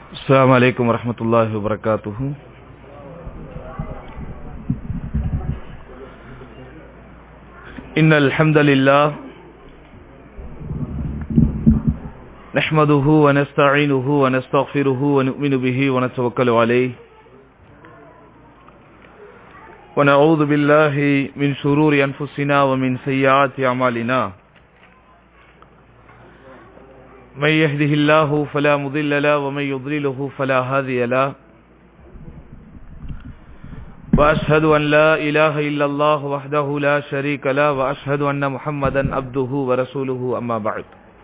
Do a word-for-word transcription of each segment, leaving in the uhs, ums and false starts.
السلام عليكم ورحمة الله وبركاته. إن الحمد لله نحمده ونستعينه ونستغفره ونؤمن به ونتوكل عليه ونعوذ بالله من شرور أنفسنا ومن سيئات أعمالنا. من يهده الله فلا مضل له ومن يضلله فلا هادي له. وأشهد أن لا إله إلا الله وحده لا شريك له وأشهد أن محمدا عبده ورسوله أما بعد.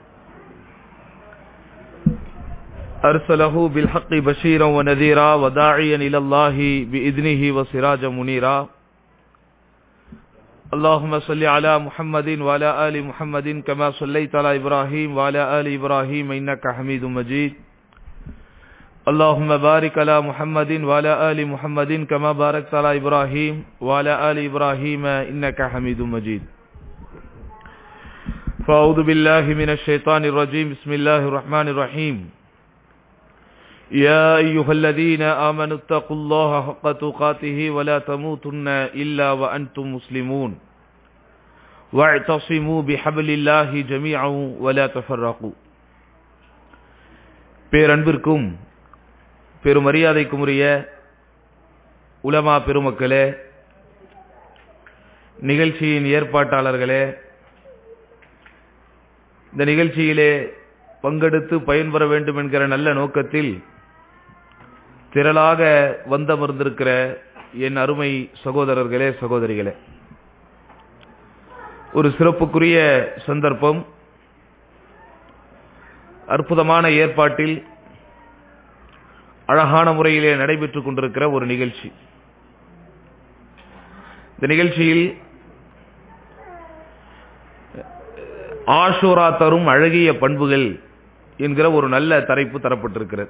أرسله بالحق بشيرا ونذيرا وداعيا إلى الله بإذنه وسراجا منيرا. اللهم صل على محمد وعلى آل محمد كما صليت على إبراهيم وعلى آل إبراهيم إنك حميد مجيد. اللهم بارك على محمد وعلى آل محمد كما باركت على إبراهيم وعلى آل إبراهيم إنك حميد مجيد. فأعوذ بالله من الشيطان الرجيم. بسم الله الرحمن الرحيم. يا أيها الذين آمنوا اتقوا الله حق تقاته ولا تموتن إلا وأنتم مسلمون واعتصموا بحبل الله جميعا ولا تفرقوا. பேரன்பிற்கும் பெருமரியாதைக்கும் உரிய உலமா பெருமக்களே, நிகழ்ச்சியின் ஏற்பாட்டாளர்களே, இந்த நிகழ்ச்சியிலே பங்கெடுத்து பயன்பெற வேண்டும் என்கிற நல்ல நோக்கத்தில் திரளாக வந்தமர்ந்திருக்கிற என் அருமை சகோதரர்களே, சகோதரிகளே, ஒரு சிறப்புக்குரிய சந்தர்ப்பம், அற்புதமான ஏற்பாட்டில் அழகான முறையிலே நடைபெற்றுக் கொண்டிருக்கிற ஒரு நிகழ்ச்சி. இந்த நிகழ்ச்சியில் ஆஷூரா தரும் அழகிய பண்புகள் என்கிற ஒரு நல்ல தலைப்பு தரப்பட்டிருக்கிறது.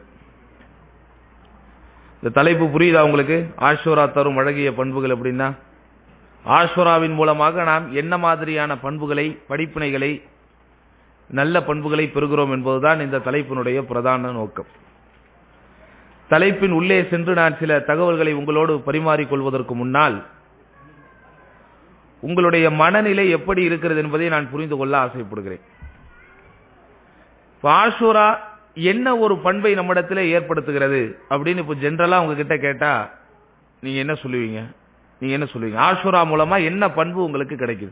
இந்த தலைப்பு புரியுதா உங்களுக்கு? ஆஷூரா தரும் அழகிய பண்புகள் அப்படின்னா, ஆஷூராவின் மூலமாக நாம் என்ன மாதிரியான பண்புகளை, படிப்பினைகளை, நல்ல பண்புகளை பெறுகிறோம் என்பதுதான் இந்த தலைப்பினுடைய பிரதான நோக்கம். தலைப்பின் உள்ளே சென்று நான் சில தகவல்களை உங்களோடு பரிமாறிக்கொள்வதற்கு முன்னால் உங்களுடைய மனநிலை எப்படி இருக்கிறது என்பதை நான் புரிந்து கொள்ள ஆசைப்படுகிறேன். ஆஷூரா என்ன ஒரு பண்பை நம்மிடத்தில் ஏற்படுத்துகிறது அப்படின்னு இப்ப ஜெனரலா உங்ககிட்ட கேட்டா நீங்க என்ன சொல்லுவீங்க? நீங்க என்ன சொல்லுவீங்க? ஆஷூரா மூலமா என்ன பண்பு உங்களுக்கு கிடைக்குது?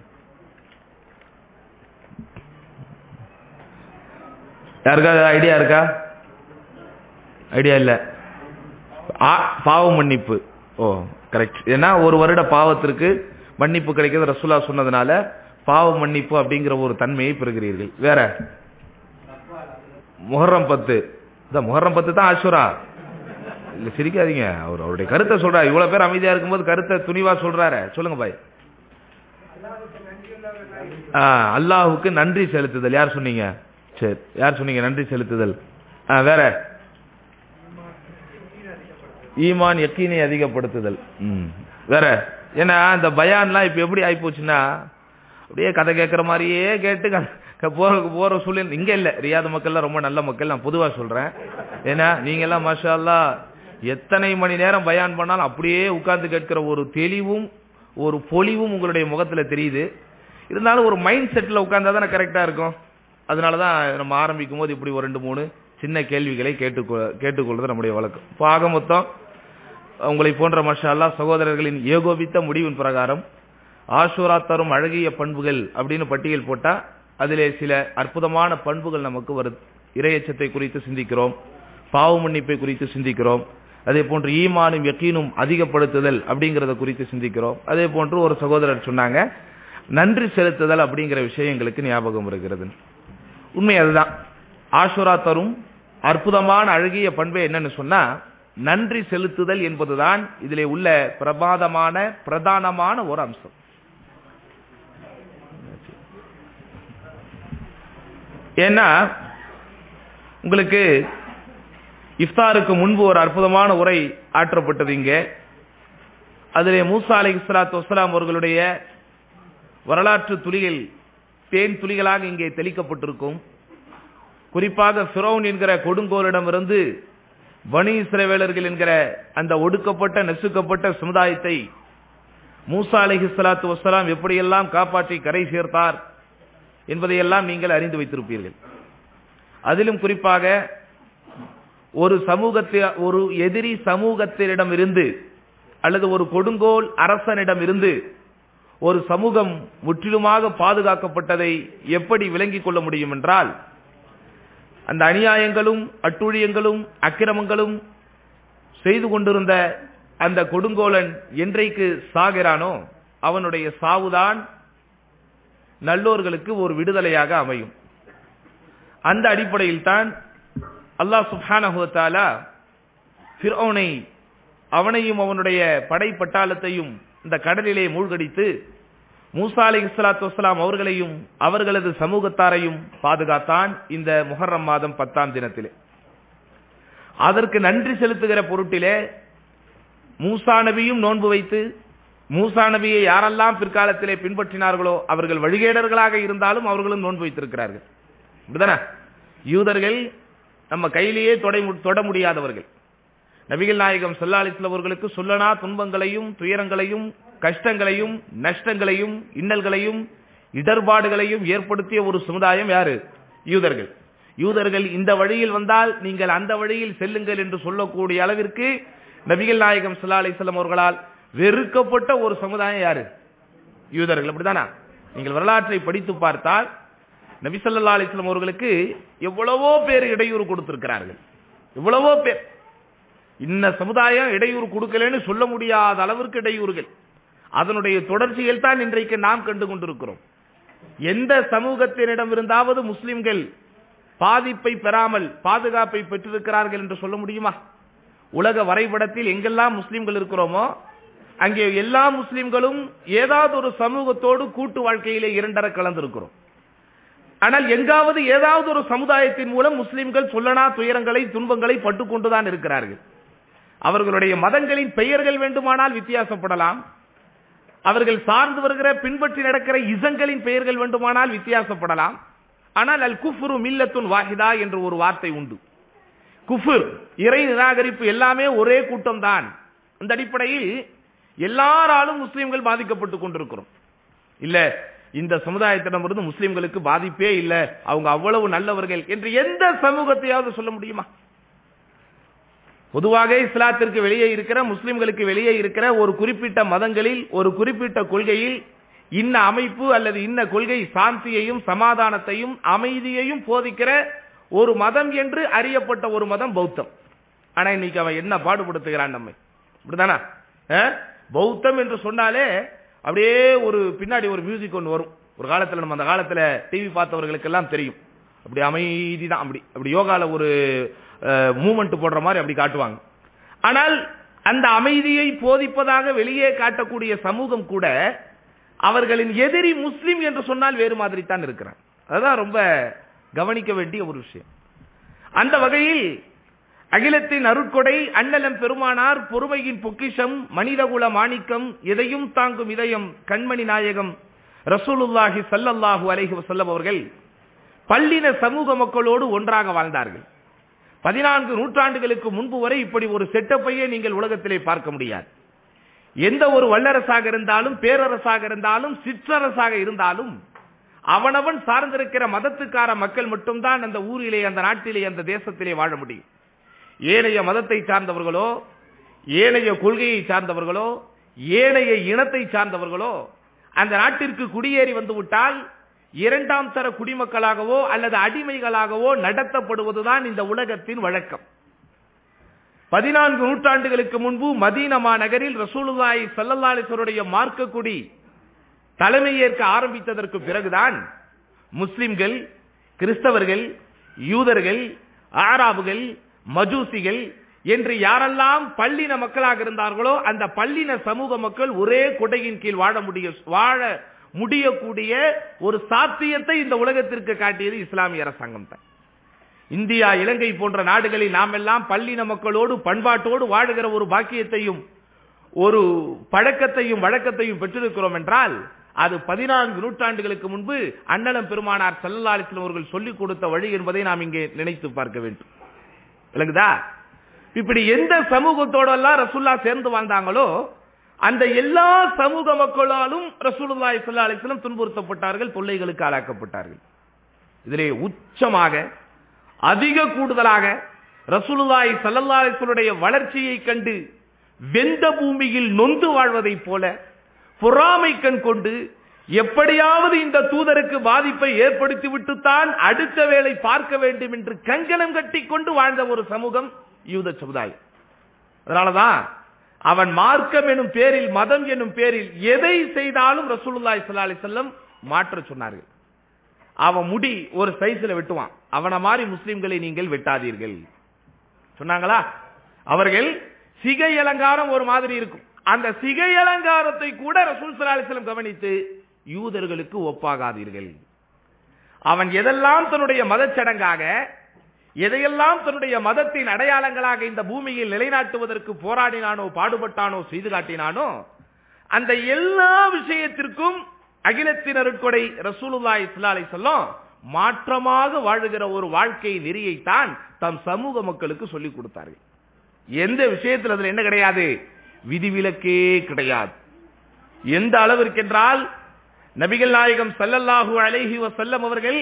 யாருக்கா ஐடியா இருக்கா? ஐடியா இல்ல. பாவ மன்னிப்பு. ஓ கரெக்ட். ஏன்னா ஒரு வருட பாவத்திற்கு மன்னிப்பு கிடைக்கிறது ரசூலா சொன்னதுனால பாவ மன்னிப்பு அப்படிங்கிற ஒரு தன்மையை பெறுகிறீர்கள். வேற முஹர்ரம் பத்து. முஹர்ரம் பத்து தான் ஆஷூரா. இல்ல சிரிக்காதீங்க, அவர் அவருடைய கருத்தை சொல்றாரு. இவ்வளவு பேர் அமைதியா இருக்கும்போது கருத்தை துணிவா சொல்றாரு. சொல்லுங்க பாய். அல்லாஹுக்கு நன்றி செலுத்துதல். யார் சொன்னீங்க? சரி, யார் சொன்னீங்க நன்றி செலுத்துதல்? வேற ஈமான் யக்கீனை அதிகப்படுத்துதல். வேற ஏன்னா இந்த பயான்லாம் இப்ப எப்படி ஆகி போச்சுன்னா, அப்படியே கதை கேட்கிற மாதிரியே கேட்டு போற போற சூழ்நிலை இங்க இல்ல. ரியாத மக்கள்லாம் ரொம்ப நல்ல மக்கள், நான் பொதுவா சொல்றேன். ஏன்னா நீங்க எல்லாம் மாஷா அல்லாஹ் எத்தனை மணி நேரம் பயான் பண்ணாலும் அப்படியே உட்கார்ந்து கேட்கிற ஒரு தெளிவும் ஒரு பொலிவும் உங்களுடைய முகத்துல தெரியுது. இருந்தாலும் ஒரு மைண்ட் செட்ல உட்கார்ந்தா தானே கரெக்டா இருக்கும். அதனாலதான் நம்ம ஆரம்பிக்கும் போது இப்படி ஒரு ரெண்டு மூணு சின்ன கேள்விகளை கேட்டுக்கொ கேட்டுக்கொள்வது நம்முடைய வழக்கம். இப்போ ஆக மொத்தம் உங்களை போன்ற மாஷா அல்லாஹ் சகோதரர்களின் ஏகோபித்த முடிவின் பிரகாரம் ஆஷூரா தரும் அழகிய பண்புகள் அப்படின்னு பட்டியல் போட்டா அதிலே சில அற்புதமான பண்புகள் நமக்கு வருது. இறையச்சத்தை குறித்து சிந்திக்கிறோம், பாவ மன்னிப்பை குறித்து சிந்திக்கிறோம், அதே போன்று ஈமானும் யக்கீனும் அதிகப்படுத்துதல் அப்படிங்கறத குறித்து சிந்திக்கிறோம். அதே போன்று ஒரு சகோதரர் சொன்னாங்க நன்றி செலுத்துதல் அப்படிங்கிற விஷயங்களுக்கு ஞாபகம் வருகிறது. உண்மை அதுதான். ஆஷூரா தரும் அற்புதமான அழகிய பண்பு என்னன்னு சொன்னா நன்றி செலுத்துதல் என்பதுதான் இதிலே உள்ள பிரபாதமான பிரதானமான ஒரு அம்சம். ஏன்னா உங்களுக்கு இஃப்தாருக்கு முன்பு ஒரு அற்புதமான உரை ஆற்றப்பட்டது இங்க. அதிலே மூசா அலைஹிஸ்ஸலாத்து வஸ்ஸலாம் அவர்களுடைய வரலாற்று துளிகள் தேன் துளிகளாக இங்கே தெளிக்கப்பட்டிருக்கும். குறிப்பாக ஃபிரௌன் என்கிற கொடுங்கோலிடமிருந்து பனி இஸ்ரவேலர்கள் என்கிற அந்த ஒடுக்கப்பட்ட நசுக்கப்பட்ட சமுதாயத்தை மூசா அலைஹிஸ்ஸலாத்து வஸ்ஸலாம் எப்படியெல்லாம் காப்பாற்றி கரை சேர்த்தார் என்பதையெல்லாம் நீங்கள் அறிந்து வைத்திருப்பீர்கள். அதிலும் குறிப்பாக ஒரு சமூகத்தில் ஒரு எதிரி சமூகத்தினிடம் இருந்து அல்லது ஒரு கொடுங்கோல் அரசனிடம் இருந்து ஒரு சமூகம் முற்றிலுமாக பாதுகாக்கப்பட்டதை எப்படி விளங்கிக் கொள்ள முடியும் என்றால், அந்த அநியாயங்களும் அட்டூழியங்களும் அக்கிரமங்களும் செய்து கொண்டிருந்த அந்த கொடுங்கோலன் என்றைக்கு சாகிறானோ அவனுடைய சாவுதான் நல்லோர்களுக்கு ஒரு விடுதலையாக அமையும். அந்த அடிப்படையில் தான் அல்லாஹ் சுப்ஹானஹு வ தஆலா ஃபிர்அவுனை அவனையும் அவனுடைய படை பட்டாளத்தையும் இந்த கடலிலே மூழ்கடித்து மூசா அலைஹிஸ்ஸலாத்து வஸ்ஸலாம் அவர்களையும் அவர்களது சமூகத்தாரையும் பாதுகாத்தான் இந்த முஹர்ரம் மாதம் பத்தாம் தினத்திலே. அதற்கு நன்றி செலுத்துகிற பொருட்டிலே மூசா நபியும் நோன்பு வைத்து, மூசா நபியை யாரெல்லாம் பிற்காலத்திலே பின்பற்றினார்களோ அவர்கள் வழிகேடர்களாக இருந்தாலும் அவர்களும் நோன்பு வைத்திருக்கிறார்கள். அப்படிதானே? யூதர்கள் நம்ம கையிலேயே தொட முடியாதவர்கள். நபிகள் நாயகம் ஸல்லல்லாஹு அலைஹி வஸல்லம் அவர்களுக்கு சொல்லனா துன்பங்களையும் துயரங்களையும் கஷ்டங்களையும் நஷ்டங்களையும் இன்னல்களையும் இடர்பாடுகளையும் ஏற்படுத்திய ஒரு சமுதாயம் யாரு? யூதர்கள். யூதர்கள் இந்த வழியில் வந்தால் நீங்கள் அந்த வழியில் செல்லுங்கள் என்று சொல்லக்கூடிய அளவிற்கு நபிகள் நாயகம் ஸல்லல்லாஹு அலைஹி வஸல்லம் அவர்களால் வெறுக்கப்பட்ட ஒரு சமுதாயம் யாரு? யூதர்கள். அப்படிதானா? நீங்கள் வரலாற்றை படித்து பார்த்தால் நபி ஸல்லல்லாஹு அலைஹி வஸல்லம் அவர்களுக்கு எவ்வளவோ பேர் இடையூறு கொடுத்திருக்கிறார்கள். எவ்வளவோ பேர். இன்ன சமுதாயம் இடையூறு கொடுக்கலன்னு சொல்ல முடியாத அளவிற்கு இடையூறுகள். அதனுடைய தொடர்ச்சியில் தான் இன்றைக்கு நாம் கண்டு கொண்டிருக்கிறோம். எந்த சமூகத்தினிடம் இருந்தாவது முஸ்லிம்கள் பாதிப்பை பெறாமல் பாதுகாப்பை பெற்றிருக்கிறார்கள் என்று சொல்ல முடியுமா? உலக வரைபடத்தில் எங்கெல்லாம் முஸ்லிம்கள் இருக்கிறோமோ அங்கே எல்லா முஸ்லிம்களும் ஏதாவது ஒரு சமூகத்தோடு கூட்டு வாழ்க்கையிலே இரண்டர கலந்திருக்கிறோம். ஆனால் எங்காவது ஏதாவது ஒரு சமுதாயத்தின் மூலம் முஸ்லிம்கள் சொல்லனா துயரங்களை துன்பங்களை பட்டுக்கொண்டுதான் இருக்கிறார்கள். அவர்களுடைய மதங்களின் பெயர்கள் வேண்டுமானால் வித்தியாசப்படலாம், அவர்கள் சார்ந்து வருகிற பின்பற்றி நடக்கிற இசங்களின் பெயர்கள் வேண்டுமானால் வித்தியாசப்படலாம். ஆனால் அல் குஃப்ரு மில்லத்துன் வாஹிதா என்று ஒரு வார்த்தை உண்டு. குஃபர், இறை நிராகரிப்பு எல்லாமே ஒரே கூட்டம் தான். அந்த அடிப்படையில் எல்லாராலும் முஸ்லிம்கள் பாதிக்கப்பட்டுக் கொண்டிருக்கிறோம். இல்ல இந்த சமுதாயத்திடமிருந்து முஸ்லிம்களுக்கு பாதிப்பே இல்லை, அவங்க அவ்வளவு நல்லவர்கள் என்று எந்த சமூகத்தையாவது சொல்ல முடியுமா? பொதுவாக இஸ்லாத்திற்கு வெளியே இருக்கிற முஸ்லிம்களுக்கு வெளியே இருக்கிற ஒரு குறிப்பிட்ட மதங்களில் ஒரு குறிப்பிட்ட கொள்கையில் இன்ன அமைப்பு அல்லது இன்ன கொள்கை சாந்தியையும் சமாதானத்தையும் அமைதியையும் போதிக்கிற ஒரு மதம் என்று அறியப்பட்ட ஒரு மதம் பௌத்தம். ஆனா இன்னைக்கு அவன் என்ன பாடுபடுத்துகிறான் நம்மை. இப்படிதானா? பௌத்தம் என்று சொன்னாலே அப்படியே ஒரு பின்னாடி ஒரு மியூசிக் ஒன்று வரும். ஒரு காலத்துல நம்ம அந்த காலத்துல டிவி பார்த்தவர்களுக்கு எல்லாம் தெரியும். அப்படி அமைதி தான், அப்படி அப்படி யோகால ஒரு மூமெண்ட் போடுற மாதிரி அப்படி காட்டுவாங்க. ஆனால் அந்த அமைதியை போதிப்பதாக வெளியே காட்டக்கூடிய சமூகம் கூட அவர்களின் எதிரி முஸ்லிம் என்று சொன்னால் வேறு மாதிரி தான் இருக்கிறார். அதுதான் ரொம்ப கவனிக்க வேண்டிய ஒரு விஷயம். அந்த வகையில் அகிலத்தின் அருட்கொடை அண்ணலம் பெருமானார் பொறுமையின் பொக்கிஷம் மனிதகுல மாணிக்கம் எதையும் தாங்கும் இதயம் கண்மணி நாயகம் ரசூலுல்லாஹி ஸல்லல்லாஹு அலைஹி வஸல்லம் அவர்கள் பல்லின சமூக மக்களோடு ஒன்றாக வாழ்ந்தார்கள். பதினான்கு நூற்றாண்டுகளுக்கு முன்பு வரை இப்படி ஒரு செட்டப்பையே நீங்கள் உலகத்திலே பார்க்க முடியாது. எந்த ஒரு வல்லரசாக இருந்தாலும் பேரரசாக இருந்தாலும் சிற்றரசாக இருந்தாலும் அவனவன் சார்ந்திருக்கிற மதத்துக்கார மக்கள் மட்டும்தான் அந்த ஊரிலே அந்த நாட்டிலே அந்த தேசத்திலே வாழ முடியும். ஏனைய மதத்தை சார்ந்தவர்களோ ஏனைய கொள்கையை சார்ந்தவர்களோ ஏனைய இனத்தை சார்ந்தவர்களோ அந்த நாட்டிற்கு குடியேறி வந்துவிட்டால் இரண்டாம் தர குடிமக்களாகவோ அல்லது அடிமைகளாகவோ நடத்தப்படுவதுதான் இந்த உலகத்தின் வழக்கம். பதினான்கு நூற்றாண்டுகளுக்கு முன்பு மதீனா நகரில் ரசூலுல்லாஹி ஸல்லல்லாஹு அலைஹி வஸல்லம் மார்க்க குடி தலைமையேற்க ஆரம்பித்ததற்கு பிறகுதான் முஸ்லிம்கள், கிறிஸ்தவர்கள், யூதர்கள், ஆராபுகள், மஜூசிகள் என்று யாரெல்லாம் பல்லின மக்களாக இருந்தார்களோ அந்த பல்லின சமூக மக்கள் ஒரே கொடையின் கீழ் வாழ முடிய வாழ முடியக்கூடிய ஒரு சாத்தியத்தை இந்த உலகத்திற்கு காட்டியது இஸ்லாமிய அரசாங்கம் தான். இந்தியா, இலங்கை போன்ற நாடுகளில் நாம் எல்லாம் பல்லின மக்களோடு பண்பாட்டோடு வாழுகிற ஒரு பாக்கியத்தையும் ஒரு பழக்கத்தையும் வழக்கத்தையும் பெற்றிருக்கிறோம் என்றால் அது பதினான்கு நூற்றாண்டுகளுக்கு முன்பு அண்ணலம் பெருமானார் ஸல்லல்லாஹு அலைஹி வஸல்லம் அவர்கள் சொல்லிக் கொடுத்த வழி என்பதை நாம் இங்கே நினைத்து பார்க்க வேண்டும். விளங்குதா? இப்படி எந்த சமூகத்தோடெல்லாம் ரசூலுல்லாஹ் சேர்ந்து வாழ்ந்தாங்களோ அந்த எல்லா சமூக மக்களாலும் ரசூலுல்லாஹி ஸல்லல்லாஹு அலைஹி வஸல்லம் துன்புறுத்தப்பட்டார்கள், தொல்லைகளுக்கு ஆளாக்கப்பட்டார்கள். இதிலே உச்சமாக அதிக கூடுதலாக ரசூலுல்லாஹி ஸல்லல்லாஹு அலைஹி வஸல்லம் வளர்ச்சியை கண்டு வெந்த பூமியில் நொந்து வாழ்வதைப் போல பொறாமை கண் கொண்டு எப்படியாவது இந்த தூதருக்கு பாதிப்பை ஏற்படுத்தி விட்டுத்தான் அடுத்த வேளை பார்க்க வேண்டும் என்று கங்கணம் கட்டி கொண்டு வாழ்ந்த ஒரு சமூகம் யூத சமுதாயம். அதனாலதான் அவன் மார்க்கம் எனும் பேரில், மதம் எனும் பேரில் எதை செய்தாலும் ரசூலுல்லாஹி ஸல்லல்லாஹு அலைஹி வஸல்லம் மாற்ற சொன்னார்கள். அவன் முடி ஒரு சைஸ்ல வெட்டுவான், அவன மாதிரி முஸ்லிம்களை நீங்கள் வெட்டாதீர்கள் சொன்னாங்களா? அவர்கள் சிகை அலங்காரம் ஒரு மாதிரி இருக்கும், அந்த சிகை அலங்காரத்தை கூட ரசூல் ஸல்லல்லாஹு அலைஹி வஸல்லம் கவனித்து யூதர்களுக்கு ஒப்பாகாதீர்கள். அவன் எதெல்லாம் தன்னுடைய மதச்சடங்காக, எதையெல்லாம் தன்னுடைய மதத்தின் அடையாளங்களாக இந்த பூமியில் நிலைநாட்டுவதற்கு போராடினானோ, பாடுபட்டானோ, செய்து காட்டினானோ, அந்த எல்லா விஷயத்திற்கும் அகிலத்தின் அருட்கொடை ரசூலுல்லாஹி ஸல்லல்லாஹு அலைஹி வஸல்லம் மாற்றமாக வாழுகிற ஒரு வாழ்க்கை நெறியைத்தான் தம் சமூக மக்களுக்கு சொல்லிக் கொடுத்தார்கள். எந்த விஷயத்தில் அதுல என்ன கிடையாது? விதிவிலக்கே கிடையாது. எந்த அளவிற்கு என்றால் நபிகள் நாயகம் ஸல்லல்லாஹு அலைஹி வஸல்லம் அவர்கள்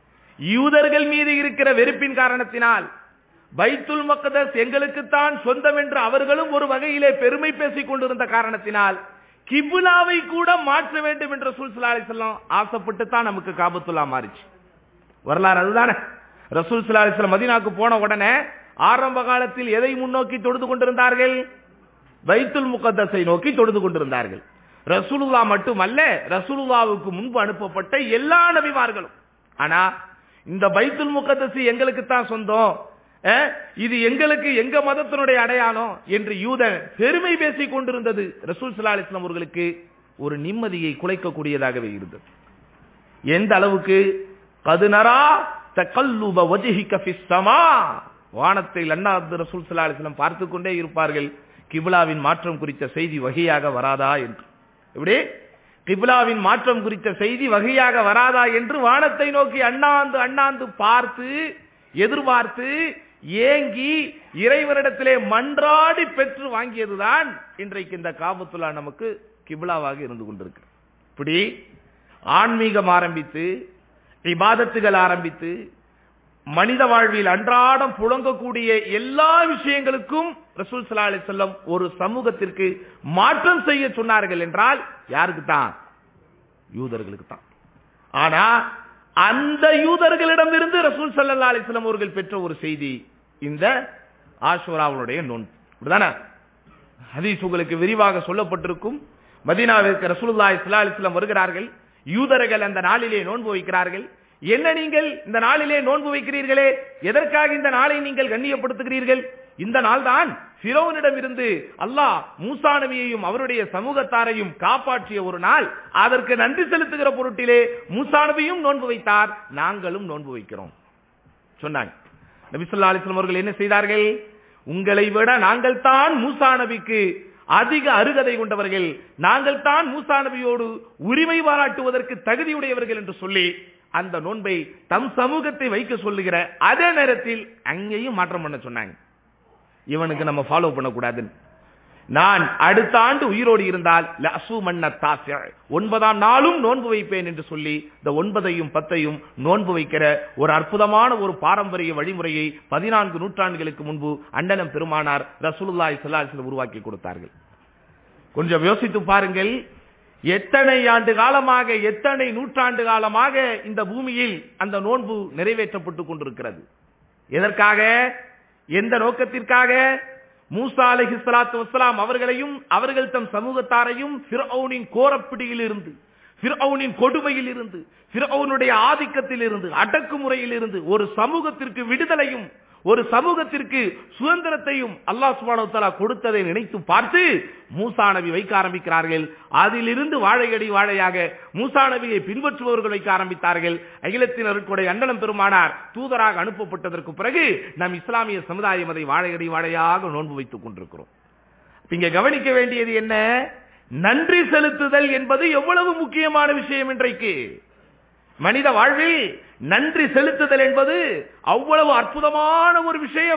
யூதர்கள் மீது இருக்கிற வெறுப்பின் காரணத்தினால் பைத்துல் மக்தஸ் எங்களுக்குத்தான் சொந்தம் என்று அவர்களும் ஒரு வகையிலே பெருமை பேசிக் கொண்டிருந்த காரணத்தினால் கிப்லாவை கூட மாற்ற வேண்டும் என்று ரசூல் ஸல்லல்லாஹு அலைஹி வஸல்லம் ஆசைப்பட்டு தான் நமக்கு காபத்துல்லா மாறிச்சு. வரலாறு அதுதானே. ரசூல் ஸல்லல்லாஹு அலைஹி வஸல்லம் மதீனாவுக்கு போன உடனே ஆரம்ப காலத்தில் எதை முன்னோக்கி தொழுது கொண்டிருந்தார்கள்? பைத்துல் முகத்தஸை நோக்கி தொழுது கொண்டிருந்தார்கள். ரசூலுல்லாஹ் மட்டுமல்ல, ரசூலுல்லாஹ்வுக்கு முன்பு அனுப்பப்பட்ட எல்லா நபிமார்களும். ஆனா இந்த பைத்துல் முகத்தஸ் எங்களுக்கு தான் சொந்தம், இது எங்களுக்கு எங்க மதத்தினுடைய அடையாளம் என்று யூதன் பெருமை பேசிக் கொண்டிருந்தது ரசூல் ஸல்லல்லாஹு அலைஹி வஸல்லம் அவர்களுக்கு ஒரு நிம்மதியை குலைக்கக்கூடியதாகவே இருந்தது. எந்த அளவுக்கு? கதுனரா தகல்லுப வஜ்ஹிக ஃபிஸ் ஸமா, வானத்தில் அல்லாஹ் ரசூல் ஸல்லல்லாஹு அலைஹி வஸல்லம் பார்த்து கொண்டே இருப்பார்கள், கிப்லாவின் மாற்றம் குறித்த செய்தி வகையாக வராதா என்று. இப்படி கிப்லாவின் மாற்றம் குறித்த செய்தி வகையாக வராதா என்று வானத்தை நோக்கி அண்ணாந்து அண்ணாந்து பார்த்து எதிர்பார்த்து ஏங்கி இறைவனிடத்திலே மன்றாடி பெற்று வாங்கியதுதான் இன்றைக்கு இந்த காபத்துல்லா நமக்கு கிப்லாவாக இருந்து கொண்டிருக்கு. இப்படி ஆன்மீகம் ஆரம்பித்து, இபாதத்துகள் ஆரம்பித்து, மனித வாழ்வில் அன்றாடம் புழங்கக்கூடிய எல்லா விஷயங்களுக்கும் ரசூல் ஸல்லல்லாஹு அலைஹி வஸல்லம் ஒரு சமூகத்திற்கு மாற்றம் செய்ய சொன்னார்கள் என்றால் யாருக்கு தான்? யூதர்களுக்கு தான். ஆனா அந்த யூதர்களிடமிருந்து ரசூல் ஸல்லல்லாஹு அலைஹி வஸல்லம் அவர்கள் பெற்ற ஒரு செய்தி இந்த ஆஷூராவுடைய நோன்பு. அப்படிதானே? ஹதீஸ் உங்களுக்கு விரிவாக சொல்லப்பட்டிருக்கும். மதீனாவிற்கு ரசூலுல்லாஹி ஸல்லல்லாஹு அலைஹி வஸல்லம் வருகிறார்கள். யூதர்கள் அந்த நாளிலே நோன்பு வைக்கிறார்கள். என்ன நீங்கள் இந்த நாளிலே நோன்பு வைக்கிறீர்களே, எதற்காக இந்த நாளை நீங்கள் கண்ணியப்படுத்துகிறீர்கள்? இந்த நாள் தான் ஃபிரௌனிடம் இருந்து அல்லாஹ் மூசா நபியையும் அவருடைய சமூகத்தாரையும் காப்பாற்றிய ஒரு நாள். அதற்கு நன்றி செலுத்துகிற பொருட்டிலே மூசா நபியும் நோன்பு வைத்தார், நாங்களும் நோன்பு வைக்கிறோம் சொன்னாங்க. நபி ஸல்லல்லாஹு அலைஹி வஸல்லம் அவர்கள் என்ன செய்தார்கள்? உங்களை விட நாங்கள் தான் மூசா நபிக்கு அதிக அருகதை கொண்டவர்கள், நாங்கள் தான் மூசா நபியோடு உரிமை பாராட்டுவதற்கு தகுதியுடையவர்கள் என்று சொல்லி அந்த நோன்பை தம் சமூகத்தை வைக்க சொல்லுகிற அதே நேரத்தில் அங்கேயும் மாற்றம் பண்ண சொன்னாங்க. இவனுக்கு நம்ம ஃபாலோ பண்ணக்கூடாது. நான் அடுத்த ஆண்டு உயிரோடு இருந்தால் ஒன்பதாம் நாளும் நோன்பு வைப்பேன் என்று சொல்லி இந்த ஒன்பதையும் பத்தையும் நோன்பு வைக்கிற ஒரு அற்புதமான ஒரு பாரம்பரிய வழிமுறையை பதினான்கு நூற்றாண்டுகளுக்கு முன்பு அண்ணலம் பெருமானார் ரசூலுல்லாஹி ஸல்லல்லாஹு அலைஹி வஸல்லம் உருவாக்கி கொடுத்தார்கள். கொஞ்சம் யோசித்து பாருங்கள், எத்தனை ஆண்டு காலமாக, எத்தனை நூற்றாண்டு காலமாக இந்த பூமியில் அந்த நோன்பு நிறைவேற்றப்பட்டுக் கொண்டிருக்கிறது. எதற்காக? எந்த நோக்கத்திற்காக? மூசா அலைஹிஸ்ஸலாத்து வஸ்ஸலாம் அவர்களையும் அவர்கள் தம் சமூகத்தாரையும் ஃபிர்அவுனின் கோரப்பிடியில் இருந்து, ஃபிர்அவுனின் கொடுமையில் இருந்து, ஃபிர்அவுனுடைய ஆதிக்கத்தில் இருந்து, அடக்குமுறையில் இருந்து ஒரு சமூகத்திற்கு விடுதலையும் ஒரு சமூகத்திற்கு சுதந்திரத்தையும் அல்லாஹ் சுப்ஹானஹு வ தஆலா கொடுத்ததை நினைத்து பார்த்து மூசா நபி வைக்க ஆரம்பிக்கிறார்கள். அதிலிருந்து வாழையடி வாழையாக மூசா நபியை பின்பற்றுபவர்கள் வைக்க ஆரம்பித்தார்கள். அகிலத்தின் அருட்கொடை அண்ணலம் பெருமானார் தூதராக அனுப்பப்பட்டதற்கு பிறகு நம் இஸ்லாமிய சமுதாயம் அதை வாழையடி வாழையாக நோன்பு வைத்துக் கொண்டிருக்கிறோம். இங்க கவனிக்க வேண்டியது என்ன? நன்றி செலுத்துதல் என்பது எவ்வளவு முக்கியமான விஷயம். இன்றைக்கு மனித வாழ்வில் நன்றி செலுத்துதல் என்பது அவ்வளவு அற்புதமான ஒரு விஷயம்.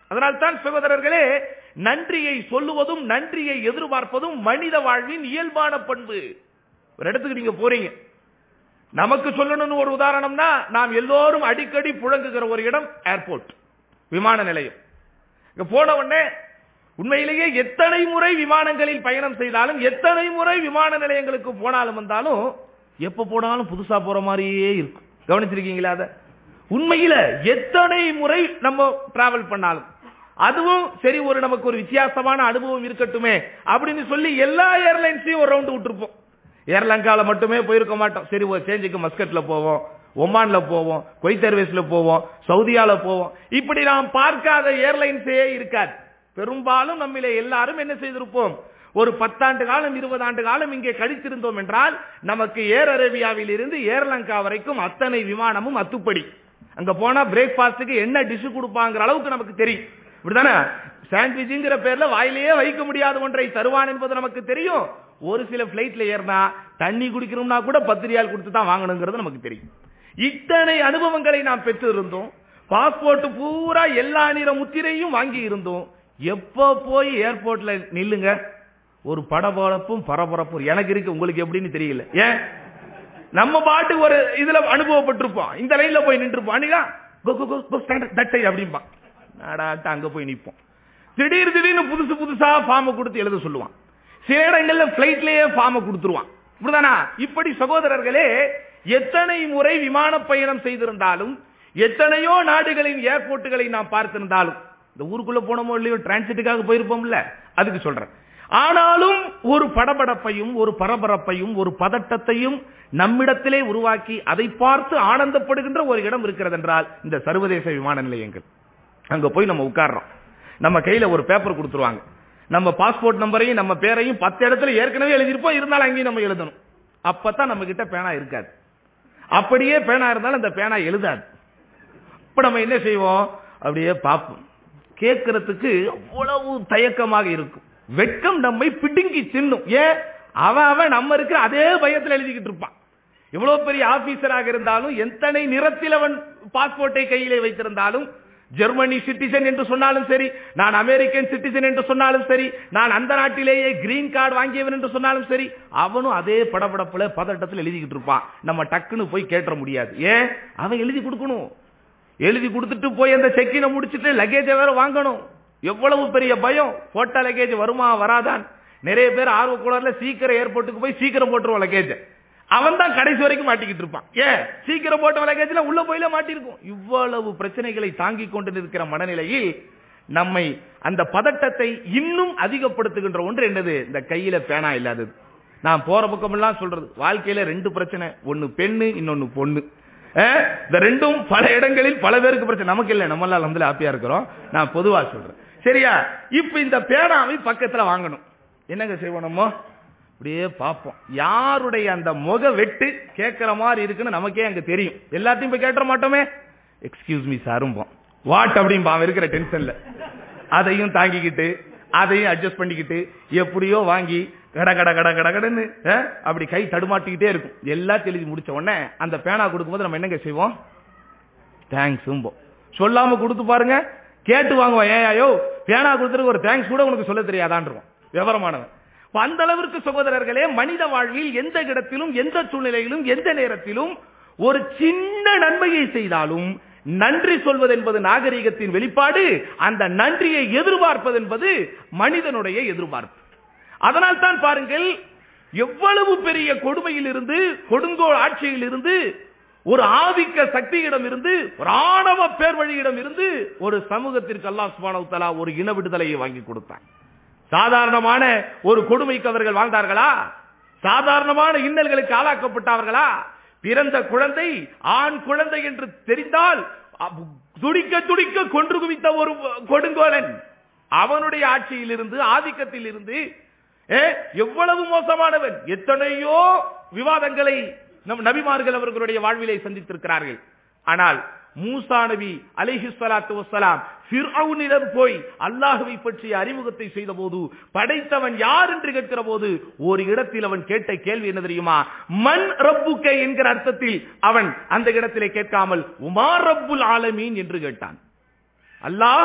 அதனால் தான் சகோதரர்களே, நன்றியை சொல்லுவதும் நன்றியை எதிர்பார்ப்பதும் மனித வாழ்வின் இயல்பான பண்பு. ஒரு இடத்துக்கு நீங்க போறீங்க, நமக்கு சொல்லணும்னு ஒரு உதாரணம்னா, நாம் எல்லோரும் அடிக்கடி புழங்குகிற ஒரு இடம் ஏர்போர்ட், விமான நிலையம். இங்க போன உடனே உண்மையிலேயே எத்தனை முறை விமானங்களில் பயணம் செய்தாலும், எத்தனை முறை விமான நிலையங்களுக்கு போனாலும் வந்தாலும், எப்ப போனாலும் புதுசா போற மாதிரியே இருக்கும். கவனிச்சிருக்கீங்களா? அத உண்மையில எத்தனை முறை நம்ம டிராவல் பண்ணாலும், அதுவும் சரி, ஒரு நமக்கு ஒரு வித்தியாசமான அனுபவம் இருக்கட்டுமே அப்படின்னு சொல்லி எல்லா ஏர்லைன்ஸையும் ஒரு ரவுண்ட் விட்டுருப்போம். ஏர்லங்கால மட்டுமே போயிருக்க மாட்டோம். சரி, ஒரு சேஞ்சுக்கு மஸ்கட்ல போவோம், ஒமான்ல போவோம், குவைத் ஏர்வேஸ்ல போவோம், சவுதியால போவோம். இப்படி நாம் பார்க்காத ஏர்லைன்ஸே இருக்காது. பெரும்பாலும் நம்மிலே எல்லாரும் என்ன செய்திருப்போம், ஒரு பத்தாண்டு காலம் இருபது ஆண்டு காலம் இங்கே கழித்திருந்தோம் என்றால், நமக்கு ஏர் அரேபியாவில் இருந்து ஏர்லங்கா வரைக்கும் அத்தனை விமானமும் அத்துப்படி. அங்க போனா பிரேக்பாஸ்டுக்கு என்ன டிஷ் கொடுப்பாங்கிற அளவுக்கு நமக்கு தெரியும். இப்படிதானே? சாண்ட்விச்ங்கிற பேர்ல வாயிலேயே வைக்க முடியாத ஒன்றை தருவான் என்பது நமக்கு தெரியும். ஒரு சில பிளைட்ல ஏறினா தண்ணி குடிக்கணும்னா கூட பத்து ரியால் கொடுத்து தான் வாங்கணுங்கிறது நமக்கு தெரியும். இத்தனை அனுபவங்களை நாம் பெற்று இருந்தோம். பாஸ்போர்ட் பூரா எல்லா நிற முத்திரையும் வாங்கி இருந்தோம். எப்ப போய் ஏர்போர்ட்ல நில்லுங்க, ஒரு படபடப்பும் பரபரப்பும் எனக்கு இருக்கு. உங்களுக்கு எப்படின்னு தெரியல. ஏன்? நம்ம பாட்டு ஒரு இதுல அனுபவப்பட்டிருப்போம். இந்த லைன்ல போய் நின்றுப்போம். அப்படின்பா நாடாட்ட அங்க போய் நிற்போம். திடீர் திடீர்னு புதுசு புதுசா ஃபார்ம் கொடுத்து எழுத சொல்லுவான். சில இடங்கள்ல பிளைட்லயே ஃபார்ம் கொடுத்துருவான். இப்படிதானா? இப்படி சகோதரர்களே, எத்தனை முறை விமான பயணம் செய்திருந்தாலும், எத்தனையோ நாடுகளின் ஏர்போர்ட்டுகளை நாம் பார்த்திருந்தாலும், இந்த ஊருக்குள்ள போனோமோ இல்லையோ டிரான்சிட்டுக்காக போயிருப்போம்ல, அதுக்கு சொல்றேன். ஆனாலும் ஒரு படபடப்பையும் ஒரு பரபரப்பையும் ஒரு பதட்டத்தையும் நம்மிடத்திலே உருவாக்கி அதை பார்த்து ஆனந்தப்படுகின்ற ஒரு இடம் இருக்கிறது என்றால் இந்த சர்வதேச விமான நிலையங்கள். அங்க போய் நம்ம உட்கார்றோம். நம்ம கையில ஒரு பேப்பர் கொடுத்துருவாங்க. நம்ம பாஸ்போர்ட் நம்பரையும் நம்ம பேரையும் பத்து இடத்துல ஏற்கனவே எழுதிருப்போம். இருந்தாலும் அங்கேயும் நம்ம எழுதணும். அப்பதான் நம்ம கிட்ட பேனா இருக்காது. அப்படியே பேனா இருந்தாலும் அந்த பேனா எழுதாது. இப்ப நம்ம என்ன செய்வோம், அப்படியே பார்ப்போம். கேட்கறதுக்கு அவ்வளவு தயக்கமாக இருக்கும். வெட்கம் நம்மை பிடுங்கி தின்னும். ஏன்? அவன் அவன் நம்ம இருக்கிற அதே பயத்தில் எழுதிக்கிட்டு இருப்பான். எவ்வளவு பெரிய ஆபீசராக இருந்தாலும், எத்தனை நிறத்தில் அவன் பாஸ்போர்ட்டை கையிலே வைத்திருந்தாலும், ஜெர்மனி சிட்டிசன் என்று சொன்னாலும் சரி, நான் அமெரிக்கன் சிட்டிசன் என்று சொன்னாலும் சரி, நான் அந்த நாட்டிலேயே கிரீன் கார்டு வாங்கியவன் என்று சொன்னாலும் சரி, அவனும் அதே படபடப்புல பதட்டத்தில் எழுதிக்கிட்டு இருப்பான். நம்ம டக்குன்னு போய் கேட்ட முடியாது. ஏன்? அவன் எழுதி கொடுக்கணும். எழுதி கொடுத்துட்டு போய் அந்த செக்கினை முடிச்சுட்டு லக்கேஜை வேற வாங்கணும். எவ்வளவு பெரிய பயம். போட்ட லக்கேஜ் வருமா வராதான். நிறைய பேர் ஆர்வ கோளாறுல சீக்கிரம் ஏர்போர்ட்டுக்கு போய் சீக்கிரம் போட்டுருவான் லக்கேஜ். அவன் தான் கடைசி வரைக்கும் மாட்டிக்கிட்டு இருப்பான். ஏன்? சீக்கிரம் போட்ட லக்கேஜ்ல உள்ள போயில மாட்டிருக்கும். இவ்வளவு பிரச்சனைகளை தாங்கிக் கொண்டு இருக்கிற மனநிலையில் நம்மை அந்த பதட்டத்தை இன்னும் அதிகப்படுத்துகின்ற ஒன்று என்னது? இந்த கையில பேனா இல்லாதது. நான் போற பக்கம் எல்லாம் சொல்றது, வாழ்க்கையில ரெண்டு பிரச்சனை, ஒன்னு பெண்ணு, இன்னொன்னு பொண்ணு. இந்த ரெண்டும் பல இடங்களில் பல பேருக்கு பிரச்சனை. நமக்கு இல்ல, நம்ம எல்லாம் வந்து ஹாப்பியா இருக்கிறோம். நான் பொதுவா சொல்றேன். சரியா? இப்ப இந்த பேனாவை பக்கத்துல வாங்கணும். என்னங்க செய்வோம்? நம்ம அப்படியே பார்ப்போம். யாருடைய அந்த முக வெட்டு கேட்கிற மாதிரி இருக்குன்னு நமக்கே அங்க தெரியும். எல்லாத்தையும் போய் கேட்ட மாட்டோமே. எக்ஸ்கியூஸ் மீ சாரும்போம். வாட் அப்படின்பா இருக்கிற டென்ஷன்ல. அதையும் தாங்கிக்கிட்டு அதையும் அட்ஜஸ்ட் பண்ணிக்கிட்டு எப்படியோ வாங்கி கட கட கட கட கடன்னு அப்படி கை தடுமாட்டிக்கிட்டே இருக்கும். எல்லாத்தையும் எழுதி முடிச்ச உடனே அந்த பேனா கொடுக்கும்போது நம்ம என்னங்க செய்வோம்? தேங்க்ஸ். சொல்லாம கொடுத்து பாருங்க, கேட்டு வாங்குவோம். ஏயோ பேனா கொடுத்துட்டு ஒரு தேங்க்ஸ் கூட உனக்கு சொல்ல தெரியாதான் விவரமானவன். அந்த அளவிற்கு சகோதரர்களே, மனித வாழ்வில் எந்த இடத்திலும் எந்த சூழ்நிலையிலும் எந்த நேரத்திலும் ஒரு சின்ன நன்மையை செய்தாலும் நன்றி சொல்வது என்பது நாகரிகத்தின் வெளிப்பாடு. அந்த நன்றியை எதிர்பார்ப்பது என்பது மனிதனுடைய எதிர்பார்ப்பு. அதனால் தான் பாருங்கள், எவ்வளவு பெரிய கொடுமையில் இருந்து, கொடுங்கோல் ஆட்சியில் இருந்து, ஒரு ஆதிக்க சக்தியிடம் இருந்து, ஒரு ஆணவ பேர்வழியிடம் இருந்து ஒரு சமூகத்திற்கு அல்லாஹ் சுப்ஹானஹு வ தஆலா ஒரு இன விடுதலையை வாங்கி கொடுத்தான். சாதாரணமான ஒரு கொடுமைக்கு அவர்கள் வாழ்ந்தார்களா? சாதாரணமான இன்னல்களுக்கு ஆளாக்கப்பட்டார்களா? பிறந்த குழந்தை ஆண் குழந்தை என்று தெரிந்தால் துடிக்க துடிக்க கொன்று குவித்த ஒரு கொடுங்கோலன் அவனுடைய ஆட்சியில் இருந்து, ஆதிக்கத்தில் இருந்து எவ்வளவு மோசமானவன். எத்தனையோ விவாதங்களை நம் நபிமார்கள் அவர்களுடைய வாழ்விலை சந்தித்திருக்கிறார்கள். ஆனால் மூசா நபி அலைஹிஸ்ஸலாத்து வஸ்ஸலாம் ஃபிர்அவுனிடம் போய் அல்லாஹ்வை பற்றிய அறிமுகத்தை செய்த போது, படைத்தவன் யார் என்று கேட்கிற போது, ஒரு இடத்தில் அவன் கேட்ட கேள்வி என்ன தெரியுமா? மன் ரப்புக என்கிற அர்த்தத்தில் அவன் அந்த இடத்திலே கேட்காமல் உமா ரப்புல் ஆலமீன் என்று கேட்டான். அல்லாஹ்